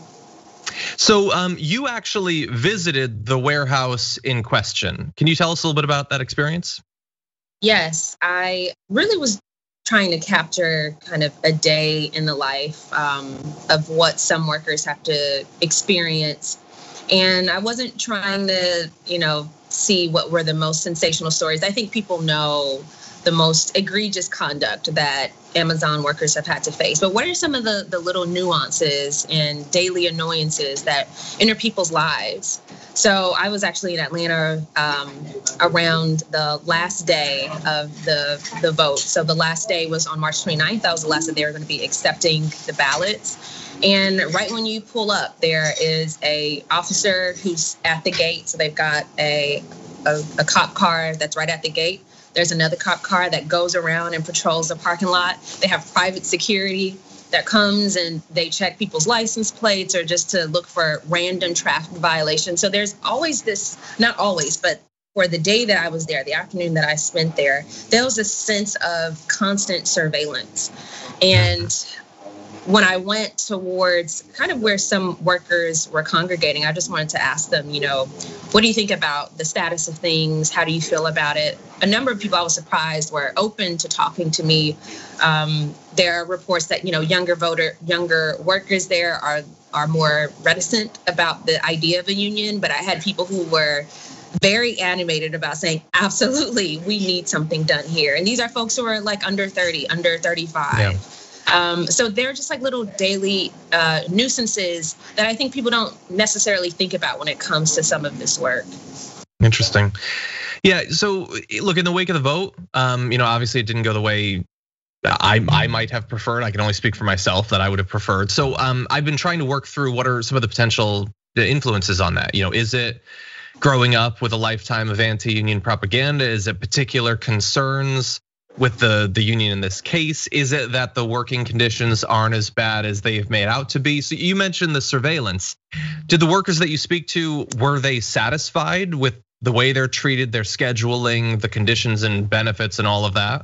So you actually visited the warehouse in question. Can you tell us a little bit about that experience? Yes, I really was trying to capture kind of a day in the life of what some workers have to experience. And I wasn't trying to, see what were the most sensational stories. I think people know the most egregious conduct that Amazon workers have had to face. But what are some of the little nuances and daily annoyances that enter people's lives? So I was actually in Atlanta around the last day of the vote. So the last day was on March 29th. That was the last day they were going to be accepting the ballots. And right when you pull up, there is a officer who's at the gate. So they've got a cop car that's right at the gate. There's another cop car that goes around and patrols the parking lot. They have private security that comes and they check people's license plates or just to look for random traffic violations. So there's always this, not always, but for the day that I was there, the afternoon that I spent there was a sense of constant surveillance. And when I went towards kind of where some workers were congregating, I just wanted to ask them, what do you think about the status of things? How do you feel about it? A number of people, I was surprised, were open to talking to me. There are reports that, younger workers there are more reticent about the idea of a union, but I had people who were very animated about saying, absolutely, we need something done here. And these are folks who are like under 30, under 35. Yeah. So they're just like little daily nuisances that I think people don't necessarily think about when it comes to some of this work. Interesting. Yeah, so look, in the wake of the vote, obviously it didn't go the way I might have preferred. I can only speak for myself that I would have preferred. So I've been trying to work through what are some of the potential influences on that. Is it growing up with a lifetime of anti-union propaganda? Is it particular concerns with the union in this case? Is it that the working conditions aren't as bad as they've made out to be? So you mentioned the surveillance. Did the workers that you speak to, were they satisfied with the way they're treated, their scheduling, the conditions and benefits and all of that?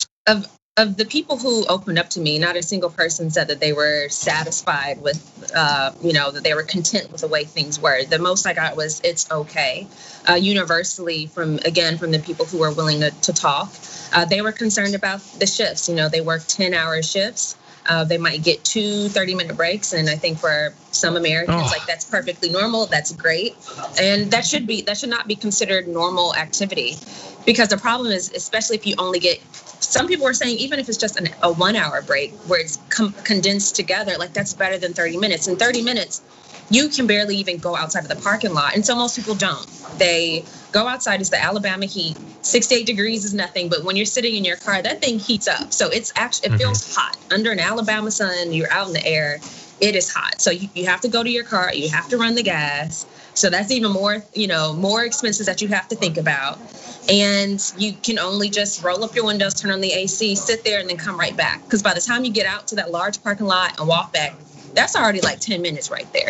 Of the people who opened up to me, not a single person said that they were satisfied with, that they were content with the way things were. The most I got was, it's okay. Universally from the people who were willing to talk, they were concerned about the shifts. They work 10-hour shifts. They might get 2 30-minute breaks. And I think for some Americans, like that's perfectly normal. That's great. And that should not be considered normal activity, because the problem is, especially if you only get, some people are saying, even if it's just a 1 hour break where it's condensed together, like that's better than 30 minutes. In 30 minutes, you can barely even go outside of the parking lot. And so most people don't. They go outside. It's the Alabama heat. 68 degrees is nothing. But when you're sitting in your car, that thing heats up. So it's actually, it feels hot. Under an Alabama sun, you're out in the air. It is hot. So you have to go to your car. You have to run the gas. So that's even more, more expenses that you have to think about. And you can only just roll up your windows, turn on the AC, sit there, and then come right back. Because by the time you get out to that large parking lot and walk back, that's already like 10 minutes right there.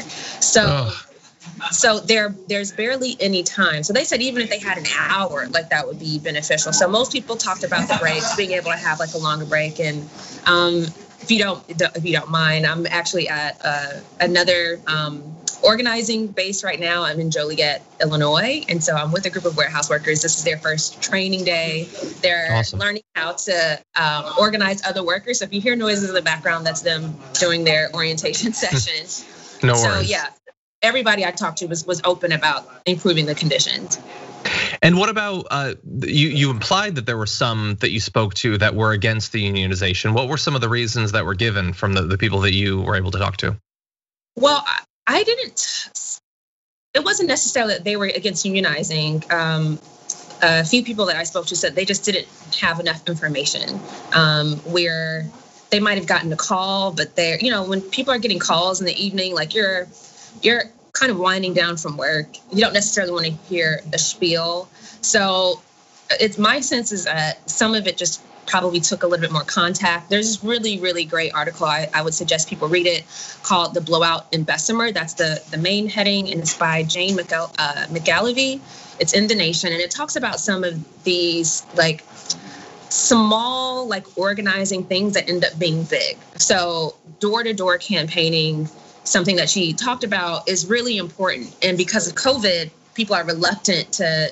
So there's barely any time. So they said even if they had an hour, like that would be beneficial. So most people talked about the breaks, being able to have like a longer break. And if you don't mind, I'm actually at another organizing base right now. I'm in Joliet, Illinois. And so I'm with a group of warehouse workers. This is their first training day. They're learning how to organize other workers. So if you hear noises in the background, that's them doing their orientation sessions. No worries. So yeah, everybody I talked to was open about improving the conditions. And what about, you implied that there were some that you spoke to that were against the unionization. What were some of the reasons that were given from the people that you were able to talk to? Well, it wasn't necessarily that they were against unionizing. A few people that I spoke to said they just didn't have enough information. Where they might have gotten a call, but they're, when people are getting calls in the evening, like you're kind of winding down from work. You don't necessarily want to hear a spiel. So it's my sense is that some of it just probably took a little bit more contact. There's this really, really great article. I would suggest people read it, called The Blowout in Bessemer. That's the main heading, and it's by Jane McGallivey. It's in The Nation, and it talks about some of these like small organizing things that end up being big. So door-to-door campaigning, something that she talked about, is really important. And because of COVID, people are reluctant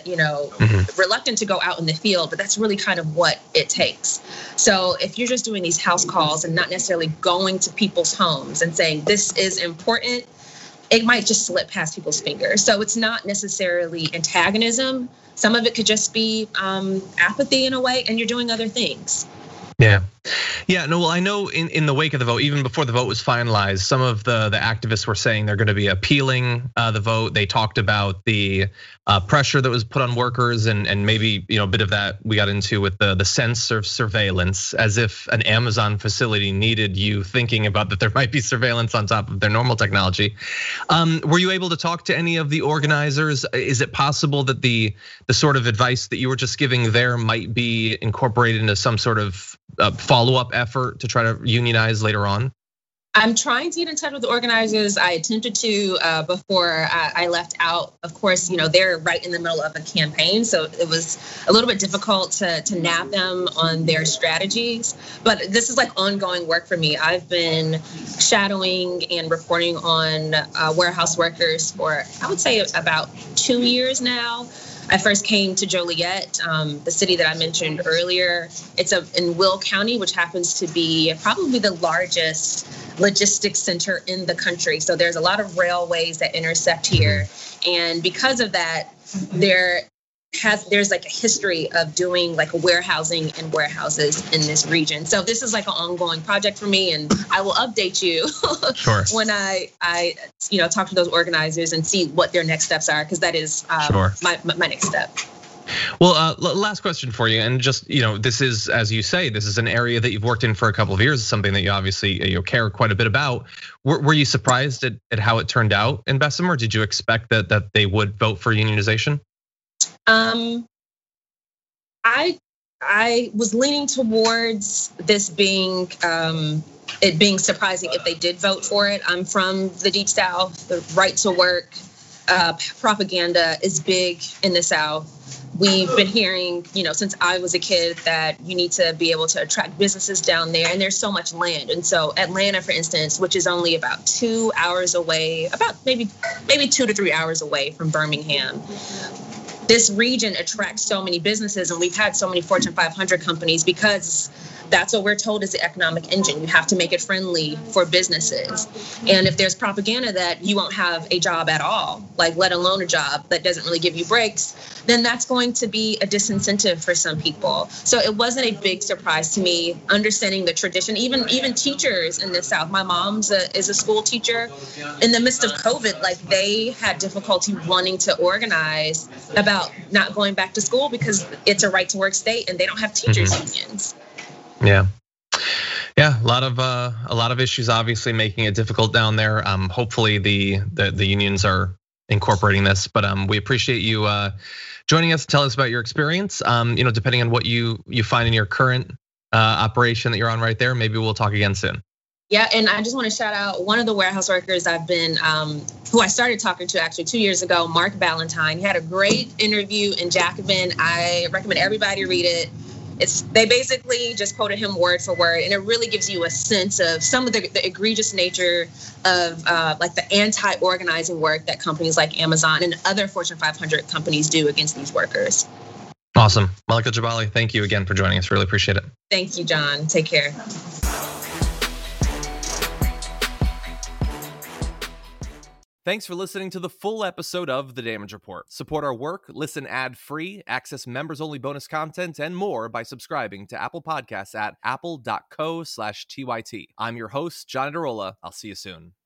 to go out in the field, but that's really kind of what it takes. So if you're just doing these house calls and not necessarily going to people's homes and saying this is important, it might just slip past people's fingers. So it's not necessarily antagonism. Some of it could just be apathy in a way, and you're doing other things. Yeah, no, well, I know in the wake of the vote, even before the vote was finalized, some of the activists were saying they're going to be appealing the vote. They talked about the pressure that was put on workers, and maybe a bit of that we got into with the sense of surveillance, as if an Amazon facility needed you thinking about that there might be surveillance on top of their normal technology. Were you able to talk to any of the organizers? Is it possible that the sort of advice that you were just giving there might be incorporated into some sort of follow-up effort to try to unionize later on? I'm trying to get in touch with the organizers. I attempted to before I left out. Of course, they're right in the middle of a campaign, so it was a little bit difficult to nab them on their strategies. But this is like ongoing work for me. I've been shadowing and reporting on warehouse workers for, I would say, about 2 years now. I first came to Joliet, the city that I mentioned earlier. It's in Will County, which happens to be probably the largest logistics center in the country. So there's a lot of railways that intersect here. And because of that, there's like a history of doing like warehousing and warehouses in this region. So this is like an ongoing project for me, and I will update you when I talk to those organizers and see what their next steps are, because that is my next step. Well, last question for you, and just this is, as you say, this is an area that you've worked in for a couple of years. It's something that you obviously care quite a bit about. Were you surprised at how it turned out in Bessemer? Did you expect that they would vote for unionization? I was leaning towards this being it being surprising if they did vote for it. I'm from the Deep South. The right to work propaganda is big in the South. We've been hearing, since I was a kid, that you need to be able to attract businesses down there, and there's so much land. And so Atlanta, for instance, which is only about 2 hours away, about maybe 2 to 3 hours away from Birmingham, this region attracts so many businesses, and we've had so many Fortune 500 companies because that's what we're told is the economic engine. You have to make it friendly for businesses. And if there's propaganda that you won't have a job at all, like let alone a job that doesn't really give you breaks, then that's going to be a disincentive for some people. So it wasn't a big surprise to me understanding the tradition, even teachers in the South. My mom's is a school teacher. In the midst of COVID, like they had difficulty wanting to organize about not going back to school because it's a right to work state and they don't have teachers unions. Yeah. A lot of issues obviously making it difficult down there. Hopefully the unions are incorporating this, but we appreciate you joining us to tell us about your experience. Depending on what you find in your current operation that you're on right there, maybe we'll talk again soon. Yeah, and I just want to shout out one of the warehouse workers I've been, who I started talking to actually 2 years ago, Mark Ballantyne. He had a great interview in Jacobin. I recommend everybody read it. They basically just quoted him word for word, and it really gives you a sense of some of the egregious nature of like the anti-organizing work that companies like Amazon and other Fortune 500 companies do against these workers. Awesome. Malika Jabali, thank you again for joining us. Really appreciate it. Thank you, John. Take care. Thanks for listening to the full episode of The Damage Report. Support our work, listen ad-free, access members-only bonus content, and more by subscribing to Apple Podcasts at apple.co/TYT. I'm your host, John Adarola. I'll see you soon.